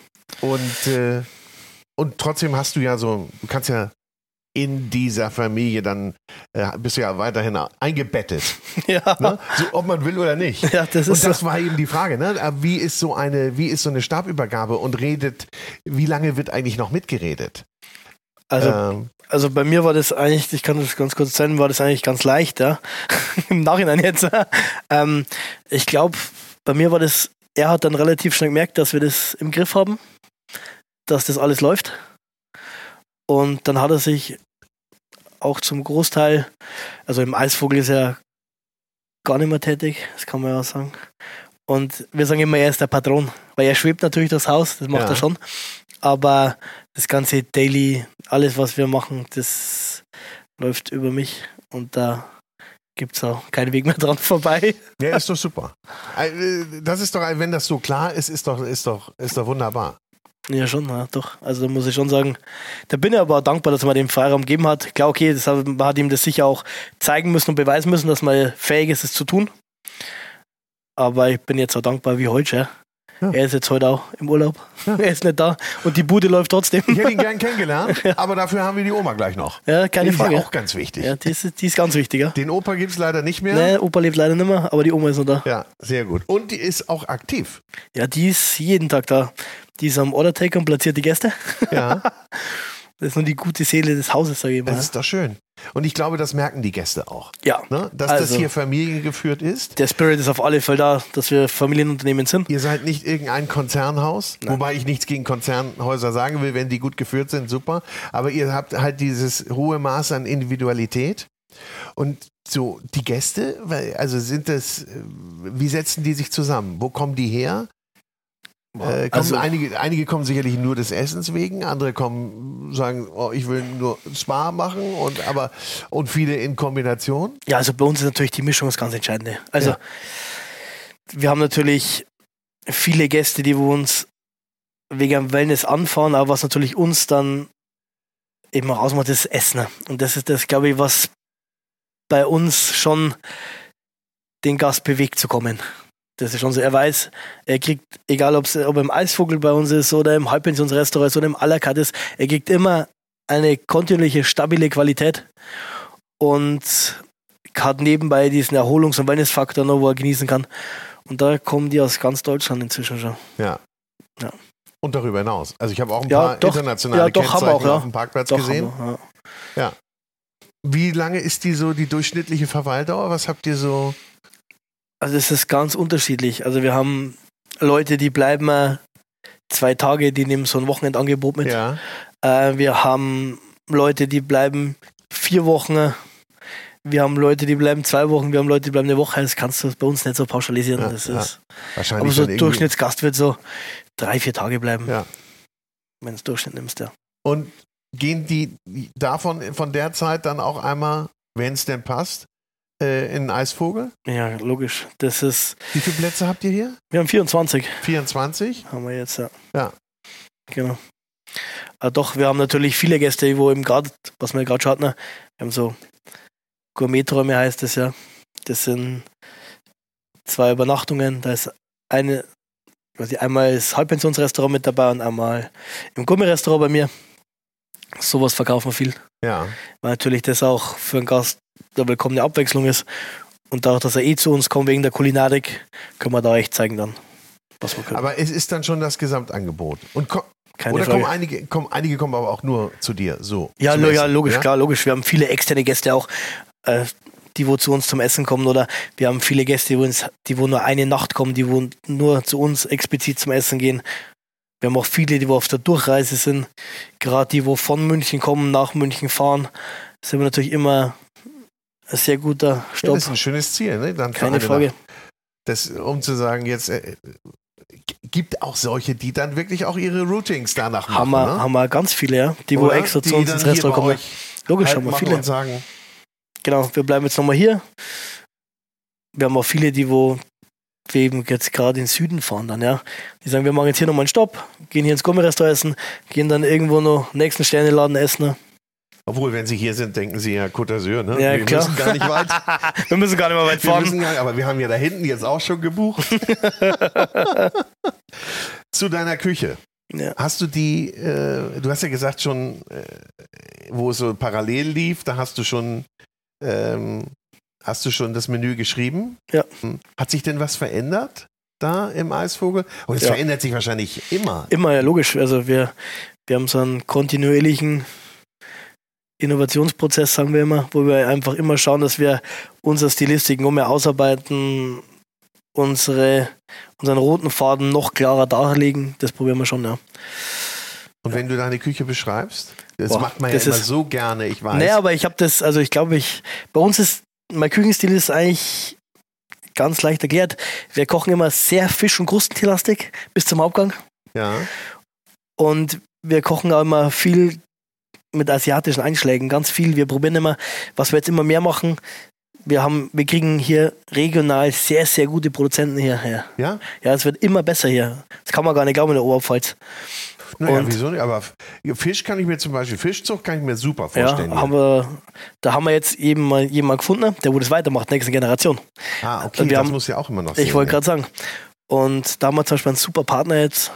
A: Und trotzdem hast du ja du kannst ja in dieser Familie dann bist du ja weiterhin eingebettet.
B: Ja.
A: Ne? So, ob man will oder nicht.
B: Ja, das
A: war eben die Frage, ne? Wie ist so eine Stabübergabe und wie lange wird eigentlich noch mitgeredet?
B: Also bei mir war das eigentlich, ich kann das ganz kurz sagen, war das eigentlich ganz leicht, ja. Im Nachhinein jetzt. Ich glaube, bei mir war das, er hat dann relativ schnell gemerkt, dass wir das im Griff haben, dass das alles läuft. Und dann hat er sich auch zum Großteil, also im Eisvogel ist er gar nicht mehr tätig, das kann man ja sagen. Und wir sagen immer, er ist der Patron, weil er schwebt natürlich das Haus, das macht er schon. Aber das ganze Daily, alles was wir machen, das läuft über mich und da gibt es auch keinen Weg mehr dran vorbei.
A: Ja, ist doch super. Das ist doch, wenn das so klar ist, ist doch wunderbar.
B: Ja, schon, ja, doch. Also da muss ich schon sagen, da bin ich aber auch dankbar, dass man dem Freiraum gegeben hat. Klar, okay, man hat ihm das sicher auch zeigen müssen und beweisen müssen, dass man fähig ist, es zu tun. Aber ich bin jetzt auch dankbar wie heute, ja. Er ist jetzt heute auch im Urlaub. Ja. Er ist nicht da und die Bude läuft trotzdem.
A: Ich hätte ihn gern kennengelernt, aber dafür haben wir die Oma gleich noch.
B: Ja, keine Frage.
A: Die ist ja auch ganz wichtig.
B: Ja, die ist ganz wichtig. Ja.
A: Den Opa gibt es leider nicht mehr.
B: Nee, Opa lebt leider nicht mehr, aber die Oma ist noch da.
A: Ja, sehr gut. Und die ist auch aktiv.
B: Ja, die ist jeden Tag da. Die ist am Order-Taker und platziert die Gäste.
A: Ja.
B: Das ist nur die gute Seele des Hauses, sage ich mal.
A: Das ist doch schön. Und ich glaube, das merken die Gäste auch.
B: Ja.
A: Ne? Dass das hier familiengeführt ist.
B: Der Spirit ist auf alle Fälle da, dass wir Familienunternehmen sind.
A: Ihr seid nicht irgendein Konzernhaus, wobei ich nichts gegen Konzernhäuser sagen will, wenn die gut geführt sind, super. Aber ihr habt halt dieses hohe Maß an Individualität. Und so, die Gäste, wie setzen die sich zusammen? Wo kommen die her? Einige kommen sicherlich nur des Essens wegen, andere sagen, oh, ich will nur Spa machen und viele in Kombination.
B: Ja, also bei uns ist natürlich die Mischung das ganz Entscheidende. Also wir haben natürlich viele Gäste, die uns wegen Wellness anfahren, aber was natürlich uns dann eben auch ausmacht, ist Essen. Und das ist das, glaube ich, was bei uns schon den Gast bewegt zu kommen. Das ist schon so, er weiß, er kriegt, egal ob er im Eisvogel bei uns ist oder im Halbpensionsrestaurant ist oder im à la carte ist, er kriegt immer eine kontinuierliche, stabile Qualität und hat nebenbei diesen Erholungs- und Wellnessfaktor noch, wo er genießen kann. Und da kommen die aus ganz Deutschland inzwischen schon.
A: Ja. Und darüber hinaus. Also ich habe auch ein paar internationale Kennzeichen auf dem Parkplatz gesehen. Ja. Wie lange ist die durchschnittliche Verweildauer? Was habt ihr so?
B: Also es ist ganz unterschiedlich. Also wir haben Leute, die bleiben 2 Tage, die nehmen so ein Wochenendangebot mit.
A: Ja.
B: Wir haben Leute, die bleiben 4 Wochen. Wir haben Leute, die bleiben 2 Wochen. Wir haben Leute, die bleiben eine Woche. Das kannst du bei uns nicht so pauschalisieren. Das ist
A: wahrscheinlich.
B: Aber so ein Durchschnittsgast wird so 3-4 Tage bleiben.
A: Ja.
B: Wenn du Durchschnitt nimmst, ja.
A: Und gehen die von der Zeit dann auch einmal, wenn es denn passt, in den Eisvogel?
B: Ja, logisch. Das ist.
A: Wie viele Plätze habt ihr hier?
B: Wir haben 24.
A: 24?
B: Haben wir jetzt, ja.
A: Ja.
B: Genau. Aber doch, wir haben natürlich viele Gäste, wo eben gerade, was wir gerade schauten, wir haben so Gourmeträume, heißt es ja. Das sind 2 Übernachtungen. Da ist einmal das Halbpensionsrestaurant mit dabei und einmal im Gourmet-Restaurant bei mir. Sowas verkaufen wir viel.
A: Ja.
B: Weil natürlich das auch für einen Gast eine willkommene Abwechslung ist. Und dadurch, dass er zu uns kommt wegen der Kulinarik, können wir da echt zeigen dann, was wir können.
A: Aber es ist dann schon das Gesamtangebot. Und
B: Keine Frage.
A: einige kommen aber auch nur zu dir. So.
B: Ja, logisch, klar, logisch. Wir haben viele externe Gäste auch, die wo zu uns zum Essen kommen. Oder wir haben viele Gäste, die wo nur eine Nacht kommen, die wo nur zu uns explizit zum Essen gehen. Wir haben auch viele, die wo auf der Durchreise sind. Gerade die, wo von München kommen, nach München fahren. Das sind wir natürlich immer ein sehr guter Stopp.
A: Ja, das ist ein schönes Ziel, ne? Dann
B: keine Frage.
A: Um zu sagen, jetzt gibt auch solche, die dann wirklich auch ihre Routings danach machen.
B: Haben wir ganz viele, ja, die wo extra zu uns ins Restaurant kommen. Logisch, haben wir viele.
A: Und sagen,
B: genau, wir bleiben jetzt nochmal hier. Wir haben auch viele, die wo wir eben jetzt gerade in den Süden fahren dann, ja. Die sagen, wir machen jetzt hier nochmal einen Stopp, gehen hier ins Gourmet-Restaurant essen, gehen dann irgendwo noch nächsten Sterneladen essen.
A: Obwohl, wenn Sie hier sind, denken Sie ja Côte d'Azur, ne?
B: Ja,
A: wir
B: klar.
A: müssen gar nicht weit.
B: Wir müssen gar nicht mehr weit fahren.
A: Aber wir haben ja da hinten jetzt auch schon gebucht. Zu deiner Küche.
B: Ja.
A: Hast du die, du hast ja gesagt schon, wo es so parallel lief, da hast du schon das Menü geschrieben?
B: Ja.
A: Hat sich denn was verändert da im Eisvogel? Und es verändert sich wahrscheinlich immer.
B: Immer, ja, logisch. Also wir haben so einen kontinuierlichen Innovationsprozess, sagen wir immer, wo wir einfach immer schauen, dass wir unsere Stilistik noch mehr ausarbeiten, unseren roten Faden noch klarer darlegen. Das probieren wir schon, ja.
A: Und wenn du deine Küche beschreibst? Das macht man ja immer so gerne, ich weiß.
B: Nee, aber ich habe das, also ich glaube, bei uns ist, mein Küchenstil ist eigentlich ganz leicht erklärt. Wir kochen immer sehr Fisch- und Krustentierlastig bis zum Hauptgang.
A: Ja.
B: Und wir kochen auch immer viel mit asiatischen Einschlägen, ganz viel. Wir probieren immer, was wir jetzt immer mehr machen. Wir kriegen hier regional sehr, sehr gute Produzenten hierher. Ja? Ja, es wird immer besser hier. Das kann man gar nicht glauben in der Oberpfalz.
A: Naja, wieso nicht? Aber Fischzucht kann ich mir super vorstellen.
B: Ja, da haben wir jetzt eben mal jemanden gefunden, der wo das weitermacht, nächste Generation.
A: Ah, okay, das muss ja auch immer noch sein.
B: Ich wollte gerade sagen. Und da haben wir zum Beispiel einen super Partner jetzt.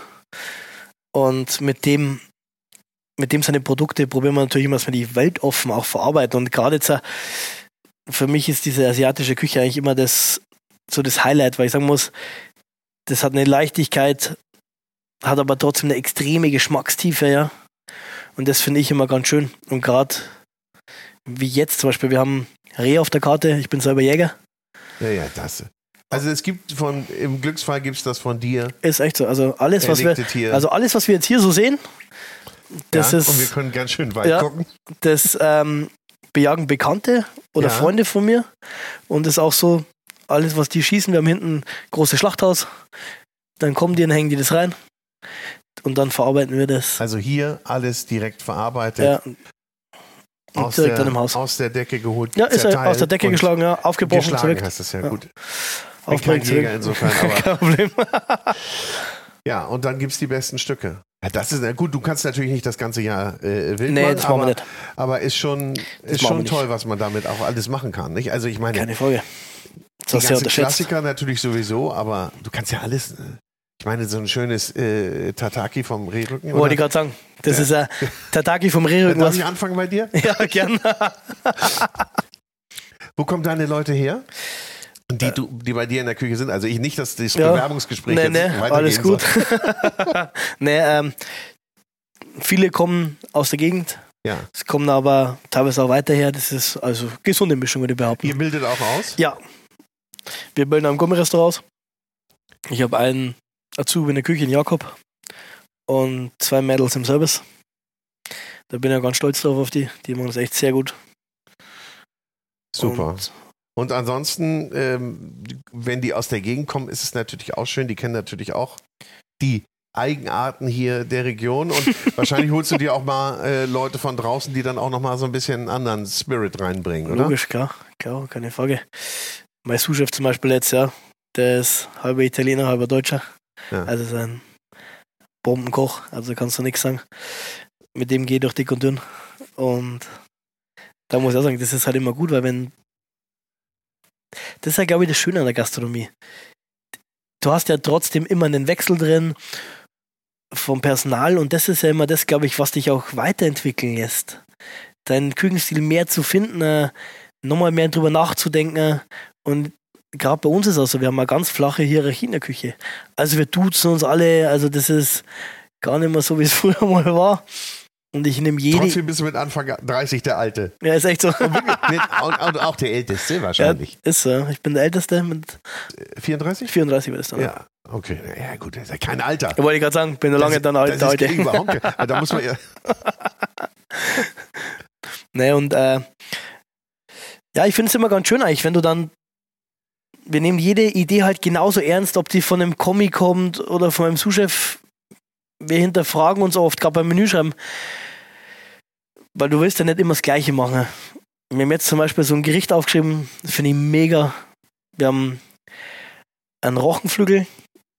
B: Und mit dem seine Produkte probieren wir natürlich immer, dass wir die weltoffen auch verarbeiten. Und gerade jetzt, für mich ist diese asiatische Küche eigentlich immer das Highlight, weil ich sagen muss, das hat eine Leichtigkeit, hat aber trotzdem eine extreme Geschmackstiefe, ja. Und das finde ich immer ganz schön. Und gerade wie jetzt zum Beispiel, wir haben Reh auf der Karte, ich bin selber Jäger.
A: Ja, das. Also es gibt im Glücksfall gibt es das von dir.
B: Ist echt so. Also alles, was wir jetzt hier so sehen, das ist.
A: Und wir können ganz schön weit gucken.
B: Das bejagen Bekannte oder Freunde von mir. Und das ist auch so, alles, was die schießen, wir haben hinten ein großes Schlachthaus. Dann kommen die und hängen die das rein. Und dann verarbeiten wir das.
A: Also hier alles direkt verarbeitet.
B: Ja. Direkt dann im Haus.
A: Aus der Decke geholt.
B: Ja, ist aus der Decke geschlagen, ja. Aufgebrochen.
A: Geschlagen heißt das ja gut. Bin kein Jäger insofern, aber.
B: Kein Problem.
A: Ja, und dann gibt es die besten Stücke. Ja, das ist gut, du kannst natürlich nicht das ganze Jahr wild machen,
B: das machen wir nicht.
A: Aber ist schon toll, was man damit auch alles machen kann. Nicht? Also ich meine,
B: keine Frage.
A: Die ganzen Klassiker natürlich sowieso, aber du kannst ja alles. Ich meine, so ein schönes Tataki vom Rehrücken.
B: Wollte ich gerade sagen. Das ist ein Tataki vom Rehrücken.
A: Darf ich anfangen bei dir?
B: Ja, gerne.
A: Wo kommen deine Leute her? Die bei dir in der Küche sind? Also nicht, dass das Bewerbungsgespräch jetzt weitergehen
B: alles gut.
A: soll.
B: Viele kommen aus der Gegend.
A: Ja.
B: Es kommen aber teilweise auch weiter her. Das ist also gesunde Mischung, würde ich behaupten.
A: Ihr bildet auch aus?
B: Ja. Wir bilden am Gourmet-Restaurant aus. Ich habe einen Azubi in der Küche, in Jakob. Und 2 Mädels im Service. Da bin ich ja ganz stolz drauf auf die. Die machen das echt sehr gut.
A: Super. Und ansonsten, wenn die aus der Gegend kommen, ist es natürlich auch schön. Die kennen natürlich auch die Eigenarten hier der Region. Und wahrscheinlich holst du dir auch mal Leute von draußen, die dann auch noch mal so ein bisschen einen anderen Spirit reinbringen, oder?
B: Logisch, klar, keine Frage. Mein Sous-Chef zum Beispiel jetzt, der ist halber Italiener, halber Deutscher. Ja. Also ist ein Bombenkoch, also kannst du nichts sagen. Mit dem geht durch dick und dünn. Und da muss ich auch sagen, das ist halt immer gut, weil das ist ja, glaube ich, das Schöne an der Gastronomie. Du hast ja trotzdem immer einen Wechsel drin vom Personal und das ist ja immer das, glaube ich, was dich auch weiterentwickeln lässt. Deinen Küchenstil mehr zu finden, nochmal mehr drüber nachzudenken und gerade bei uns ist es auch so, wir haben eine ganz flache Hierarchie in der Küche. Also wir duzen uns alle, also das ist gar nicht mehr so, wie es früher mal war. Und ich nehme
A: Trotzdem bist du mit Anfang 30 der Alte.
B: Ja, ist echt so.
A: Und auch der Älteste wahrscheinlich.
B: Ja, ist so. Ich bin der Älteste mit
A: 34?
B: 34 wird es dann.
A: Ja, okay. Ja gut, das ist ja kein Alter.
B: Ich wollte gerade sagen, bin noch lange dann alt.
A: Das ist überhaupt nicht. Da muss man ja...
B: Ne, und ich finde es immer ganz schön eigentlich, wenn du dann wir nehmen jede Idee halt genauso ernst, ob die von einem Kommi kommt oder von einem Sous-Chef. Wir hinterfragen uns oft, gerade beim Menüschreiben, weil du willst ja nicht immer das Gleiche machen. Wir haben jetzt zum Beispiel so ein Gericht aufgeschrieben, das finde ich mega. Wir haben einen Rochenflügel,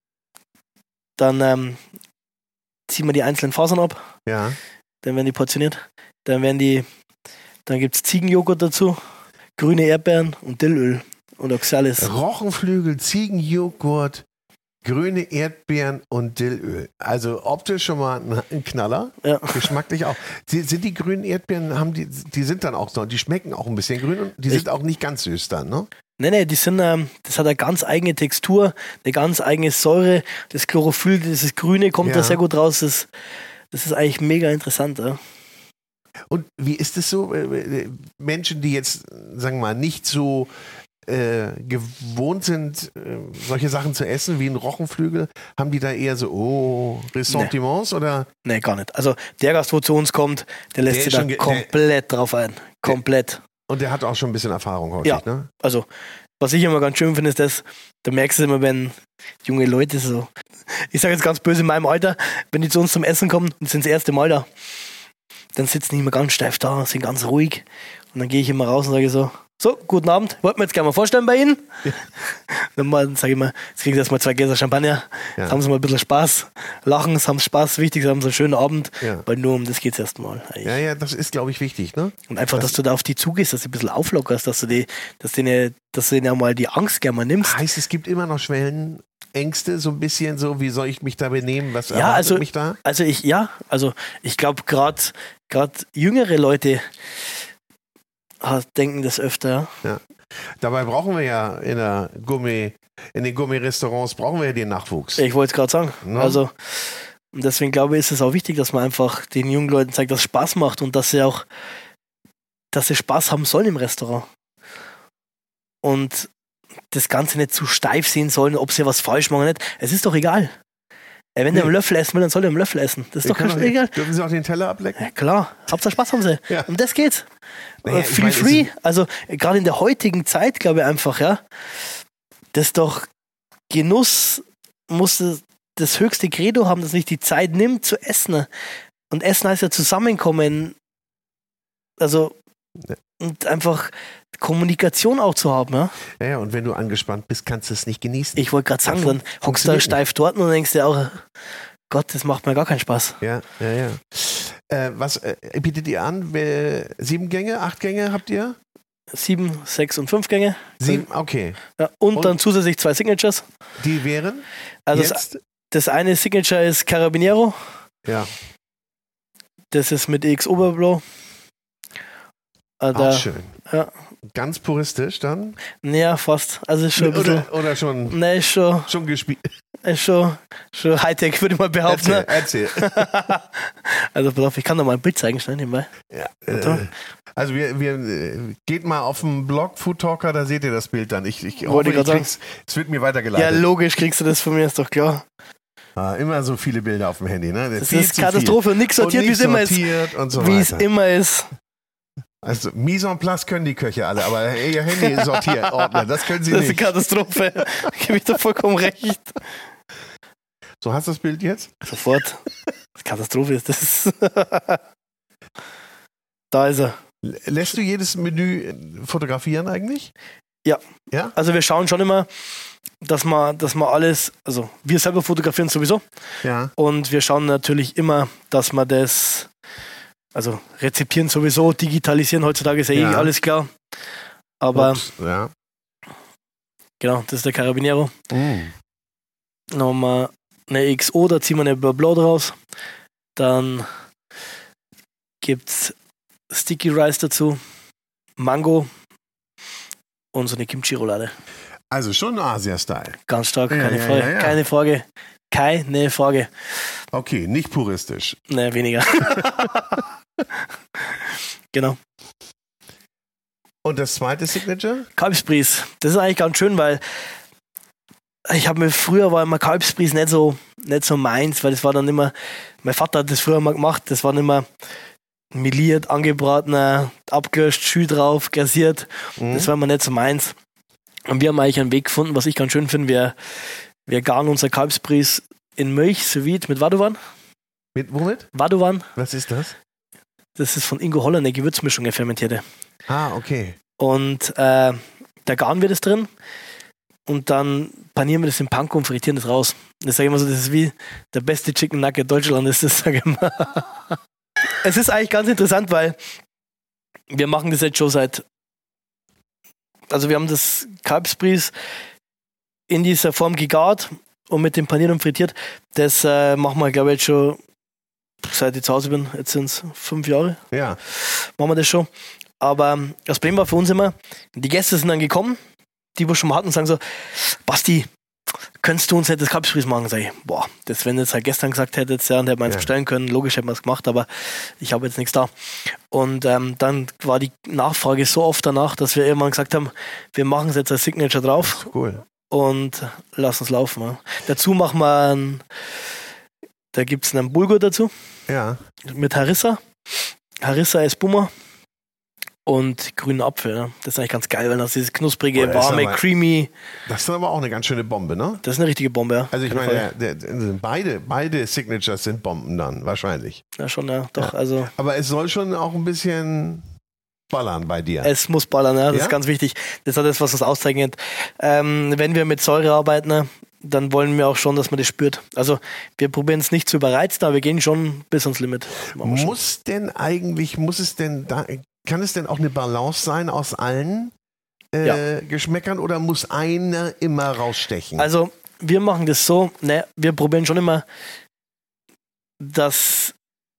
B: dann ziehen wir die einzelnen Fasern ab,
A: Ja.
B: dann werden die portioniert, dann gibt es Ziegenjoghurt dazu, grüne Erdbeeren und Dillöl und Oxalis.
A: Rochenflügel, Ziegenjoghurt, grüne Erdbeeren und Dillöl. Also optisch schon mal ein Knaller.
B: Ja.
A: Geschmacklich auch. Sind die grünen Erdbeeren, die sind dann auch so, die schmecken auch ein bisschen grün und die sind auch nicht ganz süß dann, ne?
B: Nee, die sind, das hat eine ganz eigene Textur, eine ganz eigene Säure. Das Chlorophyll, dieses Grüne kommt da sehr gut raus. Das ist eigentlich mega interessant. Ja.
A: Und wie ist es so, Menschen, die jetzt, sagen wir mal, nicht so gewohnt sind, solche Sachen zu essen wie ein Rochenflügel, haben die da eher so, Ressentiments oder?
B: Nee, gar nicht. Also der Gast, wo zu uns kommt, der lässt sich da komplett drauf ein. Komplett.
A: Und der hat auch schon ein bisschen Erfahrung häufig,
B: ja,
A: ne?
B: Also, was ich immer ganz schön finde, ist das, da merkst du immer, wenn junge Leute so, ich sage jetzt ganz böse in meinem Alter, wenn die zu uns zum Essen kommen und sind das erste Mal da, dann sitzen die immer ganz steif da, sind ganz ruhig und dann gehe ich immer raus und sage so, guten Abend, wollten wir jetzt gerne mal vorstellen bei Ihnen? Ja. Dann sage ich mal, jetzt kriegen Sie erstmal 2 Gläser Champagner, jetzt haben Sie mal ein bisschen Spaß, lachen, haben Spaß, wichtig, haben Sie einen schönen Abend, weil nur um das geht es erstmal.
A: Ja, das ist, glaube ich, wichtig, ne?
B: Und einfach, dass du da auf die zugehst, dass du ein bisschen auflockerst, dass du denen ja mal die Angst gerne mal nimmst.
A: Heißt, es gibt immer noch Schwellenängste, so ein bisschen so, wie soll ich mich da benehmen, was
B: ja,
A: erwartet mich da?
B: Also ich glaube gerade jüngere Leute denken das öfter.
A: Ja. Dabei brauchen wir ja in den Gourmet-Restaurants brauchen wir ja den Nachwuchs.
B: Ich wollte es gerade sagen.
A: No?
B: Also und deswegen glaube ich, ist es auch wichtig, dass man einfach den jungen Leuten zeigt, dass es Spaß macht und dass sie Spaß haben sollen im Restaurant. Und das Ganze nicht zu steif sehen sollen, ob sie was falsch machen oder nicht. Es ist doch egal. Wenn der einen Löffel essen will, dann soll er einen Löffel essen. Das ist doch egal.
A: Dürfen sie auch den Teller ablecken?
B: Ja, klar. Hauptsache Spaß haben sie. Ja. Um das geht's.
A: Naja,
B: Feel free. Also gerade in der heutigen Zeit, glaube ich einfach, ja, das ist doch Genuss muss das höchste Credo haben, dass sich die Zeit nimmt zu essen. Und Essen heißt ja zusammenkommen. Also und einfach Kommunikation auch zu haben. Ja?
A: Ja, und wenn du angespannt bist, kannst du es nicht genießen.
B: Ich wollte gerade sagen, dann hockst du da steif dort und denkst dir auch, Gott, das macht mir gar keinen Spaß.
A: Ja. Was bietet ihr an? 7 Gänge, 8 Gänge habt ihr?
B: 7, 6 und 5 Gänge.
A: 7, okay.
B: Ja, und dann zusätzlich 2 Signatures.
A: Die wären?
B: Also das eine Signature ist Carabiniero.
A: Ja.
B: Das ist mit X Oberblau.
A: Auch schön.
B: Ja.
A: Ganz puristisch dann?
B: Ja, fast. Also ist schon ein bisschen,
A: oder schon,
B: nee, schon
A: gespielt.
B: Ist schon Hightech, würde ich mal behaupten.
A: Erzähl.
B: Also pass auf, ich kann da mal ein Bild zeigen, schnell nebenbei.
A: Ja, also wir geht mal auf den Blog Food Talker, da seht ihr das Bild dann. Ich hoffe, es wird mir weitergeleitet.
B: Ja, logisch kriegst du das von mir, ist doch klar.
A: Immer so viele Bilder auf dem Handy, ne?
B: Das ist Katastrophe und nichts sortiert, wie es immer ist.
A: Und so
B: wie es immer ist.
A: Also Mise en place können die Köche alle, aber ihr Handy sortiert, ordnen, das können sie nicht.
B: Das ist eine Katastrophe, da gebe ich doch vollkommen recht.
A: So, hast du das Bild jetzt?
B: Sofort. Katastrophe ist das. Da ist er.
A: Lässt du jedes Menü fotografieren eigentlich?
B: Ja.
A: Ja?
B: Also wir schauen schon immer, dass man alles, also wir selber fotografieren sowieso.
A: Ja.
B: Und wir schauen natürlich immer, dass man das, also rezipieren sowieso, digitalisieren heutzutage ist ja alles klar. Aber
A: ja.
B: Genau, das ist der Carabiniero. Nochmal eine XO, da ziehen wir eine Blau draus. Dann gibt's Sticky Rice dazu, Mango und so eine Kimchi-Roulade.
A: Also schon Asia-Style.
B: Ganz stark, keine Frage. Ja. Keine Frage.
A: Okay, nicht puristisch.
B: Ne, weniger. Genau.
A: Und das zweite Signature?
B: Kalbsbries. Das ist eigentlich ganz schön, weil früher war immer Kalbsbries nicht so meins, weil das war dann immer, mein Vater hat das früher mal gemacht, das war dann immer meliert, angebratener, abgelöscht, Schü drauf, gassiert. Das war immer nicht so meins. Und wir haben eigentlich einen Weg gefunden, was ich ganz schön finde. Wir garen unser Kalbsbries in Milch, sous vide mit Vadovan.
A: Mit womit?
B: Vadovan.
A: Was ist das?
B: Das ist von Ingo Holler eine Gewürzmischung, eine fermentierte.
A: Ah, okay.
B: Und da garen wir das drin und dann panieren wir das in Panko und frittieren das raus. Das sage ich immer so, das ist wie der beste Chicken Nugget Deutschlands, das sage ich immer. Es ist eigentlich ganz interessant, weil wir machen das jetzt schon also wir haben das Kalbsbries in dieser Form gegart und mit dem paniert und frittiert. Das machen wir, glaube ich, jetzt schon, seit ich zu Hause bin, jetzt sind es 5 Jahre.
A: Ja.
B: Machen wir das schon. Aber das Problem war für uns immer, die Gäste sind dann gekommen, die wir schon mal hatten, sagen so, Basti, könntest du uns nicht das Kalbsbries machen? Sag ich, boah, das, wenn du jetzt halt gestern gesagt hättest, ja, und hätten wir eins bestellen können, logisch hätten wir es gemacht, aber ich habe jetzt nichts da. Und dann war die Nachfrage so oft danach, dass wir irgendwann gesagt haben, wir machen es jetzt als Signature drauf.
A: Cool.
B: Und lass uns laufen. Ja. Dazu machen wir da gibt es einen Bulgur dazu.
A: Ja.
B: Mit Harissa. Harissa Espuma. Und grünen Apfel. Ja. Das ist eigentlich ganz geil, weil das dieses knusprige, warme, creamy.
A: Das ist aber auch eine ganz schöne Bombe, ne?
B: Das ist eine richtige Bombe, ja.
A: Also ich meine, beide Signatures sind Bomben dann, wahrscheinlich.
B: Ja, schon, ja. Doch,
A: ja.
B: Also.
A: Aber es soll schon auch ein bisschen ballern bei dir.
B: Es muss ballern, ja. Das ist ganz wichtig. Das ist das, was uns auszeichnet. Wenn wir mit Säure arbeiten, dann wollen wir auch schon, dass man das spürt. Also wir probieren es nicht zu überreizen, aber wir gehen schon bis ans Limit. Kann es denn auch eine Balance sein aus allen Geschmäckern oder muss einer immer rausstechen? Also wir machen das so, wir probieren schon immer, dass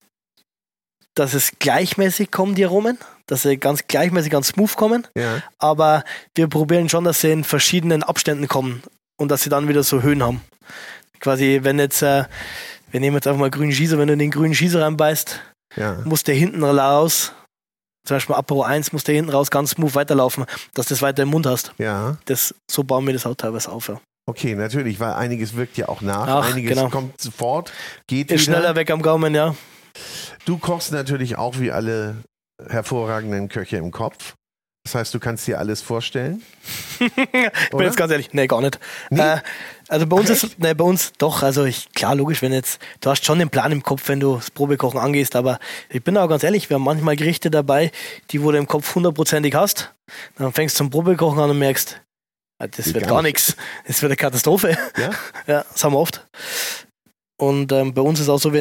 B: es gleichmäßig kommen, die Aromen, dass sie ganz gleichmäßig, ganz smooth kommen, aber wir probieren schon, dass sie in verschiedenen Abständen kommen und dass sie dann wieder so Höhen haben. Quasi, wenn jetzt, wir nehmen jetzt einfach mal grünen Schießer, wenn du in den grünen Schießer reinbeißt, muss der hinten raus, zum Beispiel Apero 1, muss der hinten raus ganz smooth weiterlaufen, dass du das weiter im Mund hast. Ja. So bauen wir das auch teilweise auf. Ja. Okay, natürlich, weil einiges wirkt ja auch nach. Einiges kommt sofort, geht ist wieder. Schneller weg am Gaumen, ja. Du kochst natürlich auch wie alle hervorragenden Köche im Kopf. Das heißt, du kannst dir alles vorstellen? Ich bin jetzt ganz ehrlich, nee, gar nicht. Nee? Also bei uns bei uns doch, also klar, logisch, du hast schon den Plan im Kopf, wenn du das Probekochen angehst, aber ich bin auch ganz ehrlich, wir haben manchmal Gerichte dabei, die wo du im Kopf 100%ig hast, dann fängst du zum Probekochen an und merkst, das wird gar nichts, das wird eine Katastrophe. Ja? Ja, das haben wir oft. Und bei uns ist auch so,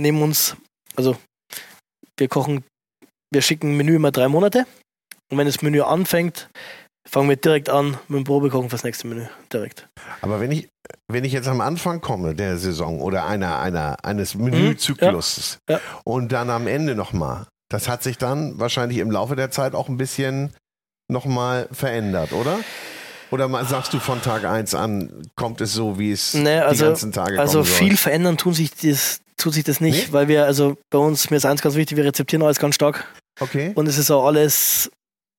B: wir schicken ein Menü immer 3 Monate. Und wenn das Menü anfängt, fangen wir direkt an mit dem Probekochen fürs nächste Menü. Direkt. Aber wenn ich jetzt am Anfang komme der Saison oder eines Menüzykluses und dann am Ende nochmal, das hat sich dann wahrscheinlich im Laufe der Zeit auch ein bisschen nochmal verändert, oder? Oder sagst du von Tag 1 an, kommt es so, wie es die ganzen Tage kommen soll? Also viel verändern tut sich das nicht, weil bei uns, mir ist eins ganz wichtig, wir rezeptieren alles ganz stark. Okay. Und es ist auch alles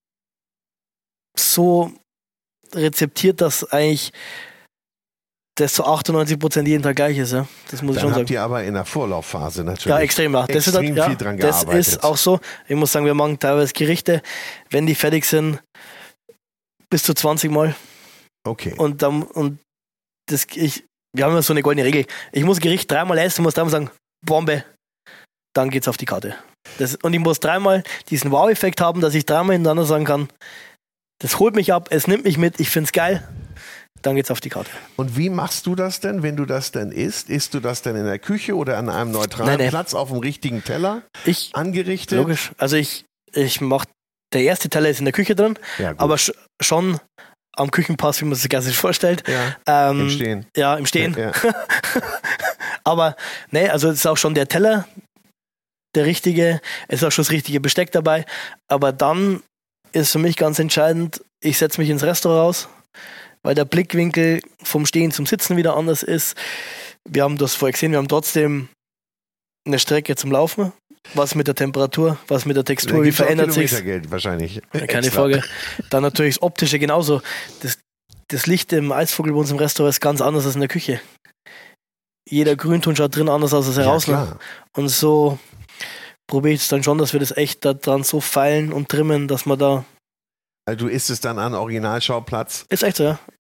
B: so rezeptiert, dass eigentlich das zu 98% jeden Tag gleich ist. Ja? Das muss ich schon sagen. Habt ihr aber in der Vorlaufphase natürlich extrem viel dran gearbeitet. Das ist auch so. Ich muss sagen, wir machen teilweise Gerichte, wenn die fertig sind, bis zu 20 Mal. Okay. Und wir haben ja so eine goldene Regel. Ich muss Gericht 3-mal essen, muss 3-mal sagen, Bombe, dann geht's auf die Karte. Und ich muss 3-mal diesen Wow-Effekt haben, dass ich 3-mal hintereinander sagen kann, das holt mich ab, es nimmt mich mit, ich find's geil, dann geht's auf die Karte. Und wie machst du das denn, wenn du das denn isst? Isst du das denn in der Küche oder an einem neutralen Platz auf dem richtigen Teller angerichtet? Logisch, also ich mache, der erste Teller ist in der Küche drin, aber schon am Küchenpass, wie man sich das vorstellt. Ja, im Stehen. Ja, im Stehen. Ja. Aber also es ist auch schon der Teller, der richtige, es ist auch schon das richtige Besteck dabei, aber dann ist für mich ganz entscheidend, ich setze mich ins Restaurant raus, weil der Blickwinkel vom Stehen zum Sitzen wieder anders ist. Wir haben das vorher gesehen, wir haben trotzdem eine Strecke zum Laufen. Was mit der Temperatur, was mit der Textur, wie verändert sich? Kilometergeld wahrscheinlich. Keine Frage. Dann natürlich das Optische genauso. Das Licht im Eisvogel bei uns im Restaurant ist ganz anders als in der Küche. Jeder Grünton schaut drin anders aus als heraus. Und so probiere ich es dann schon, dass wir das echt daran so feilen und trimmen, dass man da... Also du isst es dann an Originalschauplatz? Ist echt so, ja.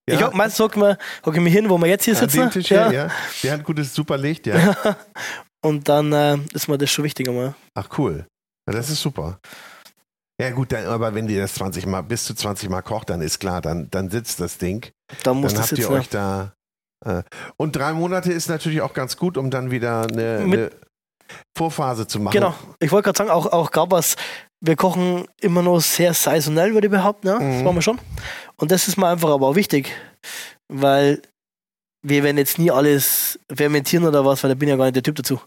B: Ja? Meistens hocke ich mich hin, wo wir jetzt hier sitzen.
A: An dem Tisch, ja. Der hat gutes, super Licht, ja.
B: Und dann ist mir das schon wichtiger mal.
A: Ach, cool. Ja, das ist super. Ja gut, aber wenn ihr das bis zu 20 Mal kocht, dann ist klar, dann sitzt das Ding.
B: Dann
A: habt sitzen, ihr euch da... Und 3 Monate ist natürlich auch ganz gut, um dann wieder eine Vorphase zu machen.
B: Genau. Ich wollte gerade sagen, auch gerade was, wir kochen immer noch sehr saisonell, würde ich behaupten. Ja? Das machen wir schon. Und das ist mir einfach aber auch wichtig, weil wir werden jetzt nie alles fermentieren oder was, weil da bin ich ja gar nicht der Typ dazu.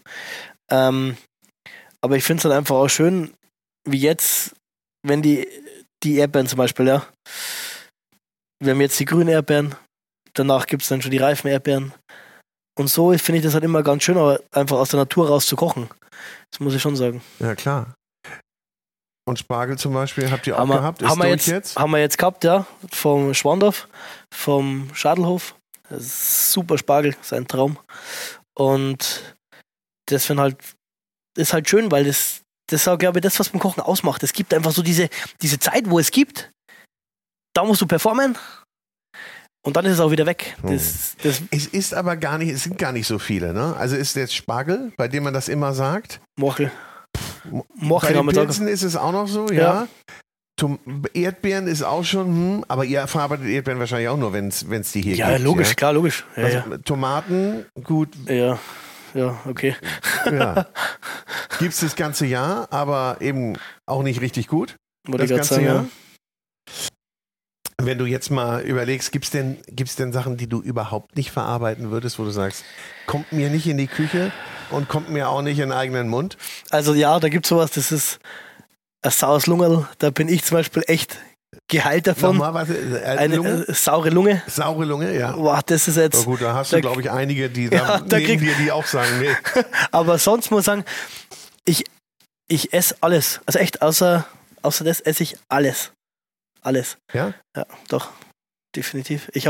B: Aber ich finde es dann einfach auch schön, wie jetzt, wenn die Erdbeeren zum Beispiel, ja. Wir haben jetzt die grünen Erdbeeren, danach gibt es dann schon die reifen Erdbeeren. Und so finde ich das halt immer ganz schön, aber einfach aus der Natur raus zu kochen. Das muss ich schon sagen. Ja, klar.
A: Und Spargel zum Beispiel habt ihr auch gehabt?
B: Haben wir jetzt gehabt, ja. Vom Schwandorf, vom Schadelhof. Das ist super Spargel, das ist ein Traum. Und das ist halt schön, weil das ist auch, glaube ich, das, was beim Kochen ausmacht. Es gibt einfach so diese Zeit, wo es gibt. Da musst du performen. Und dann ist es auch wieder weg.
A: Es ist aber es sind gar nicht so viele, ne? Also ist jetzt Spargel, bei dem man das immer sagt.
B: Morchel.
A: Bei den Pilzen ist es auch noch so, ja. Erdbeeren ist auch schon, aber ihr verarbeitet Erdbeeren wahrscheinlich auch nur, wenn es die hier gibt.
B: Ja, logisch, klar, logisch. Ja,
A: also, Tomaten, gut.
B: Ja, okay.
A: Ja. Gibt es das ganze Jahr, aber eben auch nicht richtig gut.
B: Das ganze Jahr.
A: Wenn du jetzt mal überlegst, gibt's denn Sachen, die du überhaupt nicht verarbeiten würdest, wo du sagst, kommt mir nicht in die Küche und kommt mir auch nicht in den eigenen Mund?
B: Also ja, da gibt es sowas, das ist ein saures Lungerl. Da bin ich zum Beispiel echt geheilt davon.
A: Nochmal,
B: eine saure Lunge.
A: Saure Lunge, ja.
B: Boah, das ist jetzt...
A: Oh gut, da hast du, glaube ich, einige, die da neben dir, die auch sagen, nee.
B: Aber sonst muss ich sagen, ich esse alles. Also echt, außer das esse ich alles. Alles.
A: Ja?
B: Ja, doch. Definitiv. Ich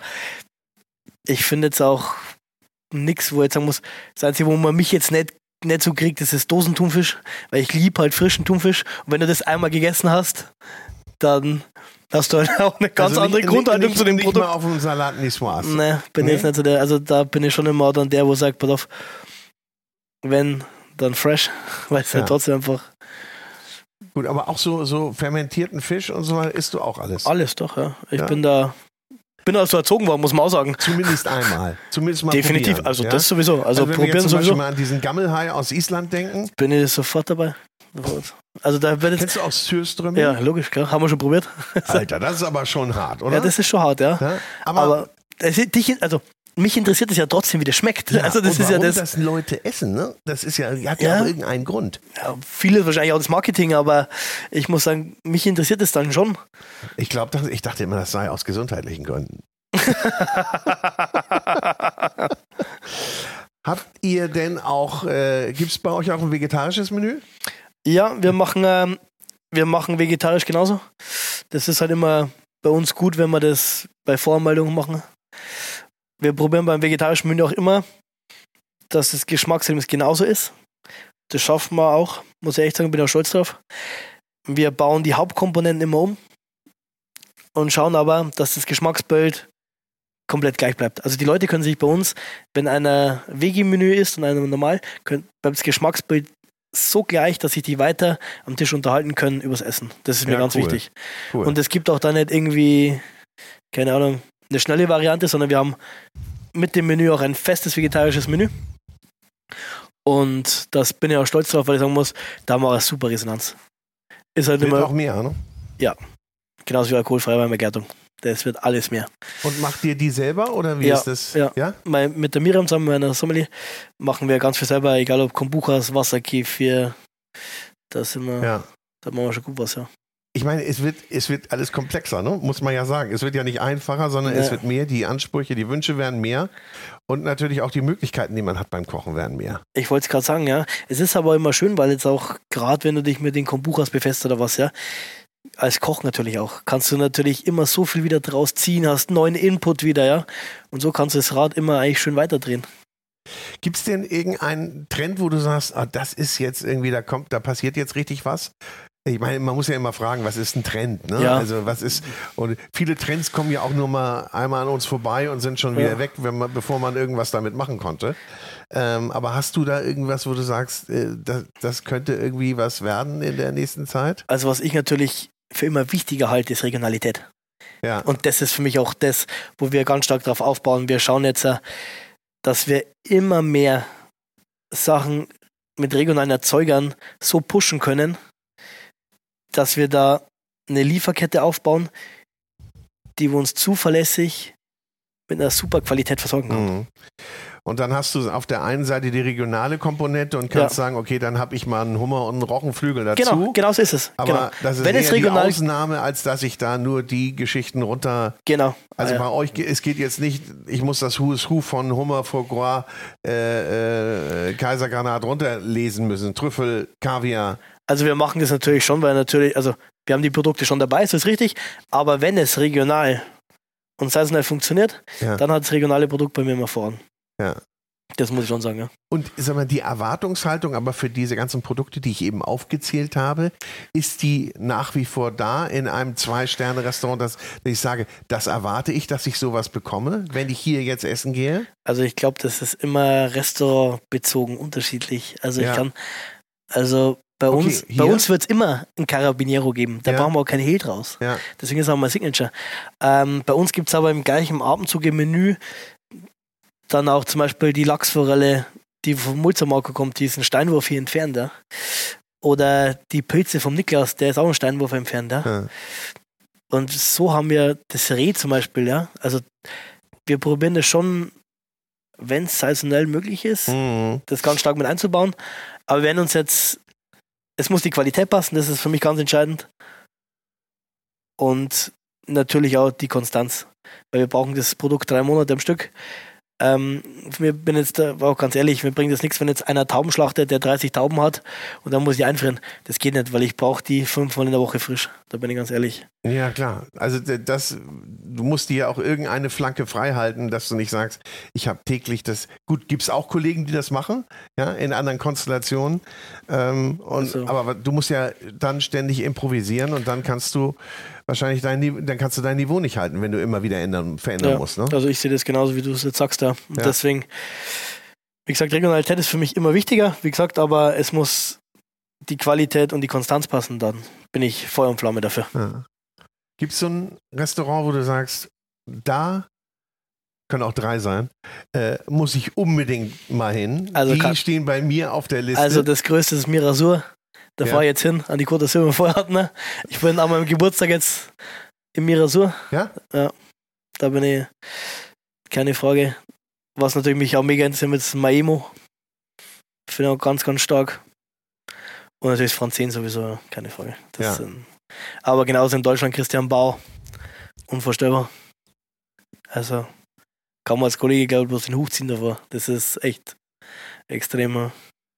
B: finde jetzt auch nichts, wo ich jetzt sagen muss, das Einzige, wo man mich jetzt nicht so kriegt, das ist Dosenthunfisch, weil ich liebe halt frischen Thunfisch. Und wenn du das einmal gegessen hast, dann hast du halt auch eine ganz andere Grundhaltung zu dem Produkt.
A: Nicht mal auf dem Salat Niçoise.
B: Nee, bin ich jetzt nicht so der, also da bin ich schon immer dann der, wo sagt, pass auf, wenn, dann fresh, weil es ja trotzdem einfach...
A: Gut, aber auch so fermentierten Fisch und so weiter isst du auch alles?
B: Alles doch, ja. Ich bin da so erzogen worden, muss man auch sagen.
A: Zumindest einmal. Zumindest mal
B: definitiv,
A: probieren,
B: also das sowieso. Also
A: wenn
B: probieren
A: wir jetzt zum
B: sowieso.
A: Beispiel mal an diesen Gammelhai aus Island denken.
B: Bin ich sofort dabei. Also da wird
A: Kennst du auch Surströmming?
B: Ja, logisch, klar. Haben wir schon probiert.
A: Alter, das ist aber schon hart, oder?
B: Ja, das ist schon hart, ja. Aber mich interessiert es ja trotzdem, wie das schmeckt.
A: Ja,
B: also das
A: und
B: ist ja
A: das Leute essen, ne? Das ist hat ja auch irgendeinen Grund.
B: Ja, viele wahrscheinlich auch das Marketing, aber ich muss sagen, mich interessiert es dann schon.
A: Ich dachte immer, das sei aus gesundheitlichen Gründen. Habt ihr denn auch, gibt es bei euch auch ein vegetarisches Menü?
B: Ja, wir machen vegetarisch genauso. Das ist halt immer bei uns gut, wenn wir das bei Voranmeldungen machen. Wir probieren beim vegetarischen Menü auch immer, dass das Geschmackserlebnis genauso ist. Das schaffen wir auch, muss ich echt sagen, bin auch stolz drauf. Wir bauen die Hauptkomponenten immer um und schauen aber, dass das Geschmacksbild komplett gleich bleibt. Also die Leute können sich bei uns, wenn einer Veggie-Menü ist und einer normal, bleibt das Geschmacksbild so gleich, dass sich die weiter am Tisch unterhalten können übers Essen. Das ist mir ganz wichtig. Cool. Und es gibt auch da nicht irgendwie, keine Ahnung, eine schnelle Variante, sondern wir haben mit dem Menü auch ein festes vegetarisches Menü. Und das bin ich auch stolz drauf, weil ich sagen muss, da haben wir auch eine super Resonanz. Ist halt
A: wird
B: immer
A: auch mehr, ne?
B: Ja, genauso wie alkoholfreie Weinbegärtung. Das wird alles mehr.
A: Und macht ihr die selber oder wie ist das?
B: Ja? Mit der Miriam zusammen, meiner Sommelier, machen wir ganz viel selber, egal ob Kombuchas, Wasserkefir, da machen wir schon gut was, ja.
A: Ich meine, es wird alles komplexer, ne? Muss man ja sagen. Es wird ja nicht einfacher, sondern es wird mehr. Die Ansprüche, die Wünsche werden mehr. Und natürlich auch die Möglichkeiten, die man hat beim Kochen, werden mehr.
B: Ich wollte es gerade sagen, ja. Es ist aber immer schön, weil jetzt auch, gerade wenn du dich mit den Kombuchas befasst oder was, ja, als Koch natürlich auch, kannst du natürlich immer so viel wieder draus ziehen, hast neuen Input wieder, ja. Und so kannst du das Rad immer eigentlich schön weiterdrehen.
A: Gibt es denn irgendeinen Trend, wo du sagst, das ist jetzt irgendwie, da passiert jetzt richtig was? Ich meine, man muss ja immer fragen, was ist ein Trend? Ne?
B: Ja.
A: Also und viele Trends kommen ja auch nur mal einmal an uns vorbei und sind schon wieder weg, bevor man irgendwas damit machen konnte. Aber hast du da irgendwas, wo du sagst, das könnte irgendwie was werden in der nächsten Zeit?
B: Also was ich natürlich für immer wichtiger halte, ist Regionalität.
A: Ja.
B: Und das ist für mich auch das, wo wir ganz stark drauf aufbauen. Wir schauen jetzt, dass wir immer mehr Sachen mit regionalen Erzeugern so pushen können, dass wir da eine Lieferkette aufbauen, die wir uns zuverlässig mit einer super Qualität versorgen können.
A: Mhm. Und dann hast du auf der einen Seite die regionale Komponente und kannst sagen, okay, dann habe ich mal einen Hummer und einen Rochenflügel dazu.
B: Genau so ist es.
A: Aber das ist
B: wenn
A: eher
B: es regional
A: die Ausnahme, als dass ich da nur die Geschichten runter...
B: Genau.
A: Also bei euch, es geht jetzt nicht, ich muss das Who is Who von Hummer, Foie Gras, Kaisergranat runterlesen müssen, Trüffel, Kaviar.
B: Also wir machen das natürlich schon, weil natürlich, also wir haben die Produkte schon dabei, so ist richtig, aber wenn es regional und saisonal funktioniert, dann hat das regionale Produkt bei mir immer voran.
A: Ja.
B: Das muss ich schon sagen, ja.
A: Und sag mal, die Erwartungshaltung aber für diese ganzen Produkte, die ich eben aufgezählt habe, ist die nach wie vor da in einem 2-Sterne-Restaurant, dass ich sage, das erwarte ich, dass ich sowas bekomme, wenn ich hier jetzt essen gehe?
B: Also ich glaube, das ist immer restaurantbezogen unterschiedlich. Also bei uns wird es immer ein Carabiniero geben. Da brauchen wir auch kein Hehl draus.
A: Ja.
B: Deswegen ist auch mal Signature. Bei uns gibt es aber im gleichen Abendzug im Menü dann auch zum Beispiel die Lachsforelle, die vom Mulzermarker kommt, die ist ein Steinwurf hier entfernt. Ja. Oder die Pilze vom Niklas, der ist auch ein Steinwurf entfernt. Ja. Ja. Und so haben wir das Reh zum Beispiel. Ja. Also wir probieren das schon, wenn es saisonell möglich ist, das ganz stark mit einzubauen. Aber wenn uns jetzt, es muss die Qualität passen, das ist für mich ganz entscheidend. Und natürlich auch die Konstanz. Weil wir brauchen das Produkt 3 Monate am Stück. Wir bin jetzt auch ganz ehrlich, mir bringt das nichts, wenn jetzt einer Tauben schlachtet, der 30 Tauben hat und dann muss ich einfrieren. Das geht nicht, weil ich brauche die 5-mal in der Woche frisch. Da bin ich ganz ehrlich.
A: Ja, klar. Also du musst dir ja auch irgendeine Flanke frei halten, dass du nicht sagst, ich habe täglich das. Gut, gibt es auch Kollegen, die das machen, ja, in anderen Konstellationen. Aber du musst ja dann ständig improvisieren und dann kannst du wahrscheinlich dein Niveau nicht halten, wenn du immer wieder verändern musst. Ne?
B: Also ich sehe das genauso, wie du es jetzt sagst da. Und deswegen, wie gesagt, Regionalität ist für mich immer wichtiger, wie gesagt, aber es muss die Qualität und die Konstanz passen, dann bin ich Feuer und Flamme dafür.
A: Ja. Gibt es so ein Restaurant, wo du sagst, da können auch 3 sein, muss ich unbedingt mal hin. Also die stehen bei mir auf der Liste.
B: Also das Größte ist Mirasur. Da fahre ich jetzt hin, an die Côte d'Azur, wir vorher hatten. Ich bin an meinem Geburtstag jetzt im Mirasur.
A: Ja?
B: Ja, da bin ich, keine Frage. Was natürlich mich auch mega interessiert, ist Maemo. Finde ich auch ganz, ganz stark. Und natürlich Franzen sowieso, keine Frage. Aber genauso in Deutschland Christian Bau. Unvorstellbar. Also, kann man als Kollege, glaube ich, bloß den Hut ziehen davor. Das ist echt extrem.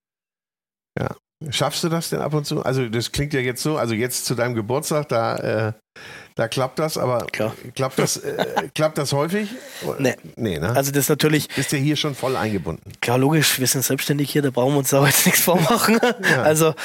A: Ja. Schaffst du das denn ab und zu? Also das klingt ja jetzt so, also jetzt zu deinem Geburtstag, da klappt das, aber klappt das häufig? Nee, ne?
B: Also das natürlich...
A: Bist du hier schon voll eingebunden?
B: Klar, logisch, wir sind selbstständig hier, da brauchen wir uns aber jetzt nichts vormachen. Ja. Also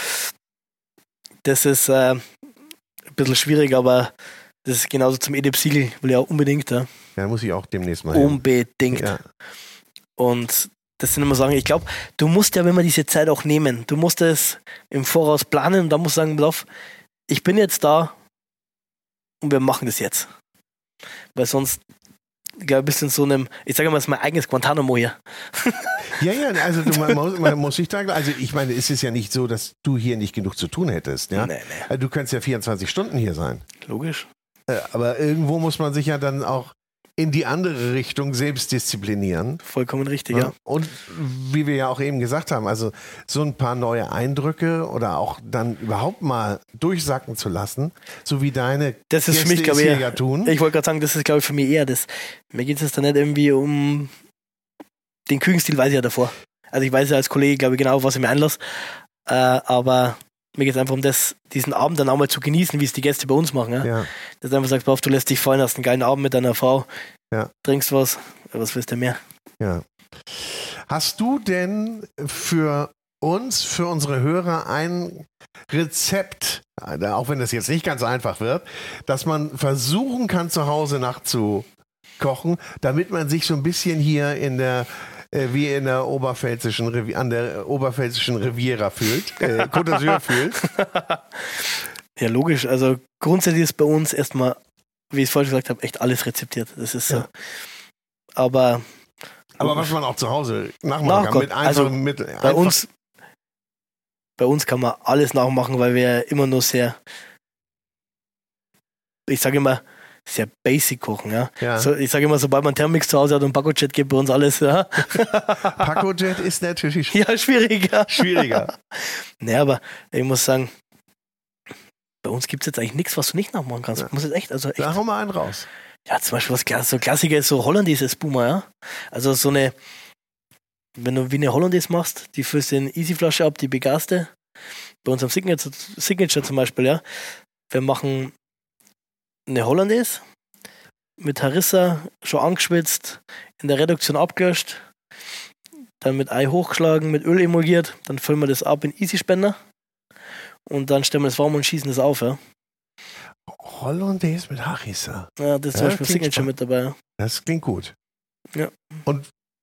B: das ist ein bisschen schwierig, aber das ist genauso zum EDIP-Siegel, will ich auch unbedingt. Ja,
A: muss ich auch demnächst mal hin.
B: Unbedingt. Ja. Und das sind immer Sachen, ich glaube, du musst ja, wenn man diese Zeit auch nehmen, du musst es im Voraus planen und dann musst du sagen, pass auf, ich bin jetzt da und wir machen das jetzt. Weil sonst, glaube ich, bist du in so einem, ich sage mal, es ist mein eigenes Guantanamo hier.
A: Ja, also man muss sich da, also ich meine, es ist ja nicht so, dass du hier nicht genug zu tun hättest. Ja? Nee. Also du könntest ja 24 Stunden hier sein.
B: Logisch.
A: Aber irgendwo muss man sich ja dann auch in die andere Richtung selbst disziplinieren.
B: Vollkommen richtig, ja.
A: Und wie wir ja auch eben gesagt haben, also so ein paar neue Eindrücke oder auch dann überhaupt mal durchsacken zu lassen, so wie deine
B: das ist
A: Gäste
B: für mich, glaube ich,
A: ja tun.
B: Ich wollte gerade sagen, das ist, glaube ich, für mich eher das. Mir geht es dann nicht irgendwie um den Küchenstil, weiß ich ja davor. Also ich weiß ja als Kollege, glaube ich, genau, was ich mir einlasse. Aber mir geht es einfach um das, diesen Abend dann auch mal zu genießen, wie es die Gäste bei uns machen. Ja? Dass du einfach sagst, du lässt dich fallen, hast einen geilen Abend mit deiner Frau, trinkst was willst du mehr?
A: Ja. Hast du denn für uns, für unsere Hörer ein Rezept, auch wenn das jetzt nicht ganz einfach wird, dass man versuchen kann, zu Hause nachzukochen, damit man sich so ein bisschen hier wie in der an der oberpfälzischen Riviera fühlt, Côte d'Azur fühlt.
B: Ja, logisch. Also grundsätzlich ist bei uns erstmal, wie ich es vorhin gesagt habe, echt alles rezeptiert. Das ist so. Aber
A: was man auch zu Hause nachmachen kann, mit einfachen Mitteln.
B: Bei uns kann man alles nachmachen, weil wir immer nur sehr, ich sage immer, sehr basic kochen. Ja? So, ich sage immer, sobald man Thermix zu Hause hat und Pacojet, geht bei uns alles. Ja?
A: Pacojet ist natürlich
B: schwieriger.
A: Schwieriger.
B: Naja, aber ich muss sagen, bei uns gibt es jetzt eigentlich nichts, was du nicht nachmachen kannst. Muss jetzt echt.
A: Da hau mal einen raus.
B: Ja, zum Beispiel so Klassiker ist so Hollandaise Spuma, ja. Also so eine, wenn du wie eine Hollandaise machst, die füllst du in Easy-Flasche ab, die begaste. Bei unserem Signature zum Beispiel, ja. Wir machen eine Hollandaise mit Harissa, schon angeschwitzt, in der Reduktion abgelöscht, dann mit Ei hochgeschlagen, mit Öl emulgiert, dann füllen wir das ab in Easy-Spender und dann stellen wir das warm und schießen das auf, ja.
A: Hollandaise mit Harissa.
B: Ja, das ist zum Beispiel Signature mit dabei. Ja.
A: Das klingt gut.
B: Ja.
A: Und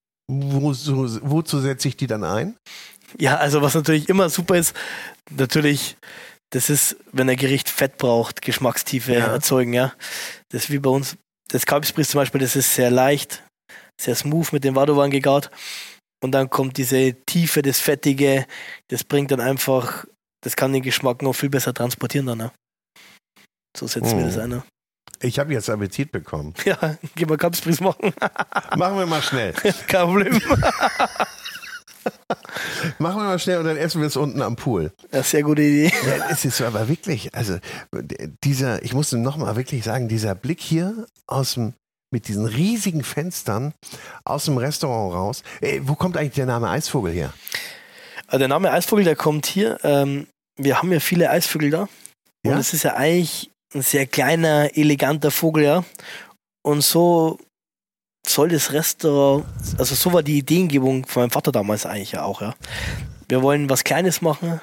A: wozu setze ich die dann ein?
B: Ja, also was natürlich immer super ist, natürlich, das ist, wenn ein Gericht Fett braucht, Geschmackstiefe erzeugen, ja. Das ist wie bei uns, das Kalbsbris zum Beispiel, das ist sehr leicht, sehr smooth mit dem Vadovan gegart. Und dann kommt diese Tiefe, das Fettige, das bringt dann einfach, das kann den Geschmack noch viel besser transportieren dann, ja. So setzen wir das ein, ja.
A: Ich habe jetzt Appetit bekommen.
B: Ja, gehen wir Kalbsbris machen.
A: Machen wir mal schnell.
B: Kein Problem.
A: Machen wir mal schnell und dann essen wir es unten am Pool.
B: Ja, sehr gute Idee.
A: Ja, es ist aber wirklich, also ich muss nochmal wirklich sagen, dieser Blick hier mit diesen riesigen Fenstern aus dem Restaurant raus. Wo kommt eigentlich der Name Eisvogel her?
B: Also der Name Eisvogel, der kommt hier. Wir haben ja viele Eisvögel da. Ja? Und es ist ja eigentlich ein sehr kleiner, eleganter Vogel, ja. Und so soll das Restaurant, also so war die Ideengebung von meinem Vater damals eigentlich ja auch, ja. Wir wollen was Kleines machen,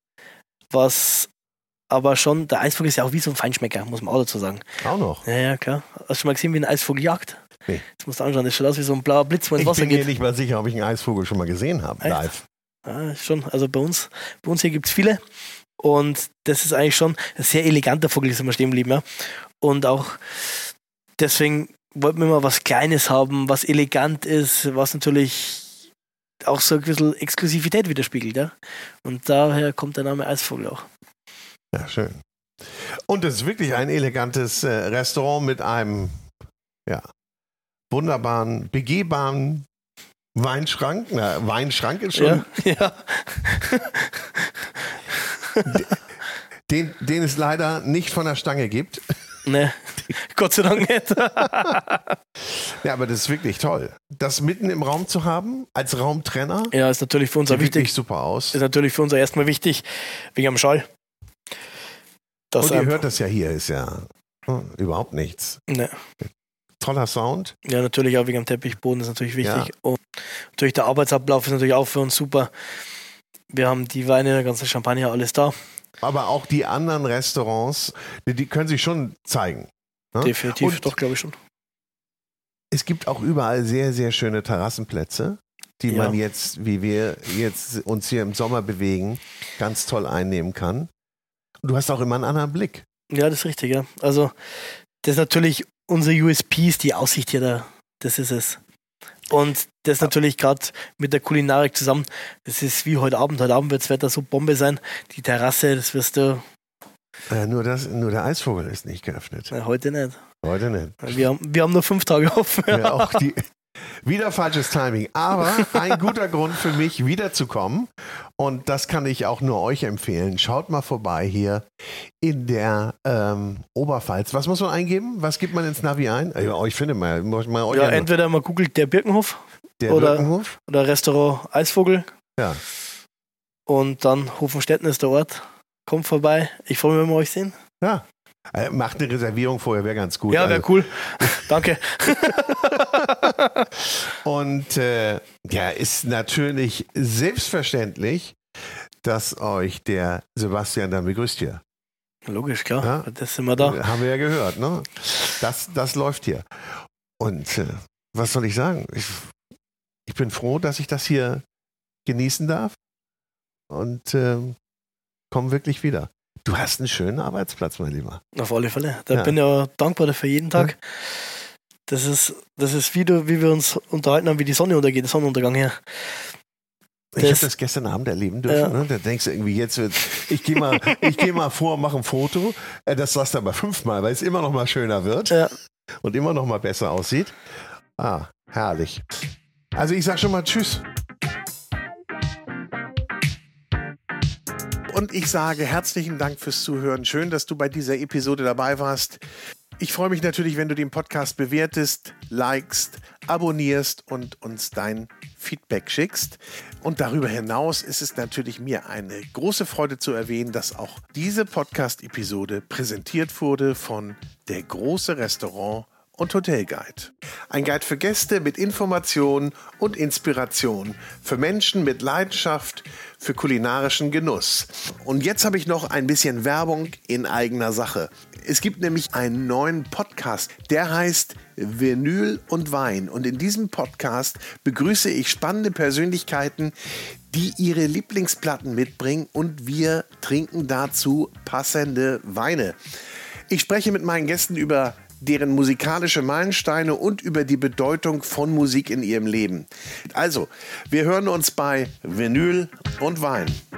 B: was aber schon, der Eisvogel ist ja auch wie so ein Feinschmecker, muss man auch dazu sagen.
A: Auch noch?
B: Ja, klar. Hast du schon mal gesehen, wie ein Eisvogel jagt?
A: Nee.
B: Das musst du anschauen, das schaut aus wie so ein blauer Blitz, wo ins Wasser geht.
A: Ich bin mir nicht mal sicher, ob ich einen Eisvogel schon mal gesehen habe, live.
B: Ja, schon. Also bei uns hier gibt es viele. Und das ist eigentlich schon ein sehr eleganter Vogel, ist immer stehen geblieben, ja. Und auch deswegen wollten wir mal was Kleines haben, was elegant ist, was natürlich auch so ein bisschen Exklusivität widerspiegelt, ja. Und daher kommt der Name Eisvogel auch.
A: Ja, schön. Und es ist wirklich ein elegantes Restaurant mit einem, wunderbaren, begehbaren Weinschrank. Na, Weinschrank ist schon.
B: Ja.
A: Den es leider nicht von der Stange gibt.
B: Ne, Gott sei Dank nicht.
A: Ja, aber das ist wirklich toll. Das mitten im Raum zu haben, als Raumtrenner.
B: Ja, ist natürlich für uns auch wichtig.
A: Sieht super aus.
B: Ist natürlich für uns auch erstmal wichtig, wegen am Schall.
A: Und ihr hört das ja hier, ist ja überhaupt nichts.
B: Ne.
A: Toller Sound.
B: Ja, natürlich auch wegen dem Teppichboden ist natürlich wichtig. Ja. Und natürlich der Arbeitsablauf ist natürlich auch für uns super. Wir haben die Weine, der ganze Champagner, alles da.
A: Aber auch die anderen Restaurants, die können sich schon zeigen. Ne?
B: Definitiv, und doch, glaube ich schon.
A: Es gibt auch überall sehr, sehr schöne Terrassenplätze, die man jetzt, wie wir jetzt uns hier im Sommer bewegen, ganz toll einnehmen kann. Und du hast auch immer einen anderen Blick. Ja,
B: das ist richtig, ja. Also, das ist natürlich unsere USPs, die Aussicht hier da, das ist es. Und das natürlich gerade mit der Kulinarik zusammen, das ist wie heute Abend. Heute Abend wird das Wetter so Bombe sein. Die Terrasse, das wirst du...
A: Nur der Eisvogel ist nicht geöffnet.
B: Heute nicht.
A: Heute nicht.
B: Wir haben nur 5 Tage offen.
A: Ja, auch wieder falsches Timing. Aber ein guter Grund für mich, wiederzukommen. Und das kann ich auch nur euch empfehlen. Schaut mal vorbei hier in der Oberpfalz. Was muss man eingeben? Was gibt man ins Navi ein? Ich finde mal.
B: Entweder man googelt der Birkenhof.
A: Birkenhof.
B: Oder Restaurant Eisvogel.
A: Ja.
B: Und dann Hofenstetten ist der Ort. Kommt vorbei. Ich freue mich, wenn wir euch sehen.
A: Ja. Macht eine Reservierung vorher, wäre ganz gut.
B: Ja, wäre cool. Danke.
A: Und ist natürlich selbstverständlich, dass euch der Sebastian dann begrüßt hier.
B: Logisch, klar.
A: Ja?
B: Das sind wir da.
A: Haben wir ja gehört, ne? Das läuft hier. Und was soll ich sagen? Ich bin froh, dass ich das hier genießen darf und komme wirklich wieder. Du hast einen schönen Arbeitsplatz, mein Lieber.
B: Auf alle Fälle. Da bin ich auch dankbar dafür jeden Tag. Ja. Das ist wie wir uns unterhalten haben, wie die Sonne untergeht, der Sonnenuntergang her.
A: Ich habe das gestern Abend erleben dürfen. Ja. Ne? Da denkst du irgendwie, ich gehe mal vor, mache ein Foto. Das sagst du aber 5-mal, weil es immer noch mal schöner wird und immer noch mal besser aussieht. Herrlich. Also ich sage schon mal Tschüss. Und ich sage herzlichen Dank fürs Zuhören. Schön, dass du bei dieser Episode dabei warst. Ich freue mich natürlich, wenn du den Podcast bewertest, likest, abonnierst und uns dein Feedback schickst. Und darüber hinaus ist es natürlich mir eine große Freude zu erwähnen, dass auch diese Podcast-Episode präsentiert wurde von Der große Restaurant und Hotelguide. Ein Guide für Gäste mit Information und Inspiration, für Menschen mit Leidenschaft für kulinarischen Genuss. Und jetzt habe ich noch ein bisschen Werbung in eigener Sache. Es gibt nämlich einen neuen Podcast, der heißt Vinyl und Wein. Und in diesem Podcast begrüße ich spannende Persönlichkeiten, die ihre Lieblingsplatten mitbringen und wir trinken dazu passende Weine. Ich spreche mit meinen Gästen über deren musikalische Meilensteine und über die Bedeutung von Musik in ihrem Leben. Also, wir hören uns bei Vinyl und Wein.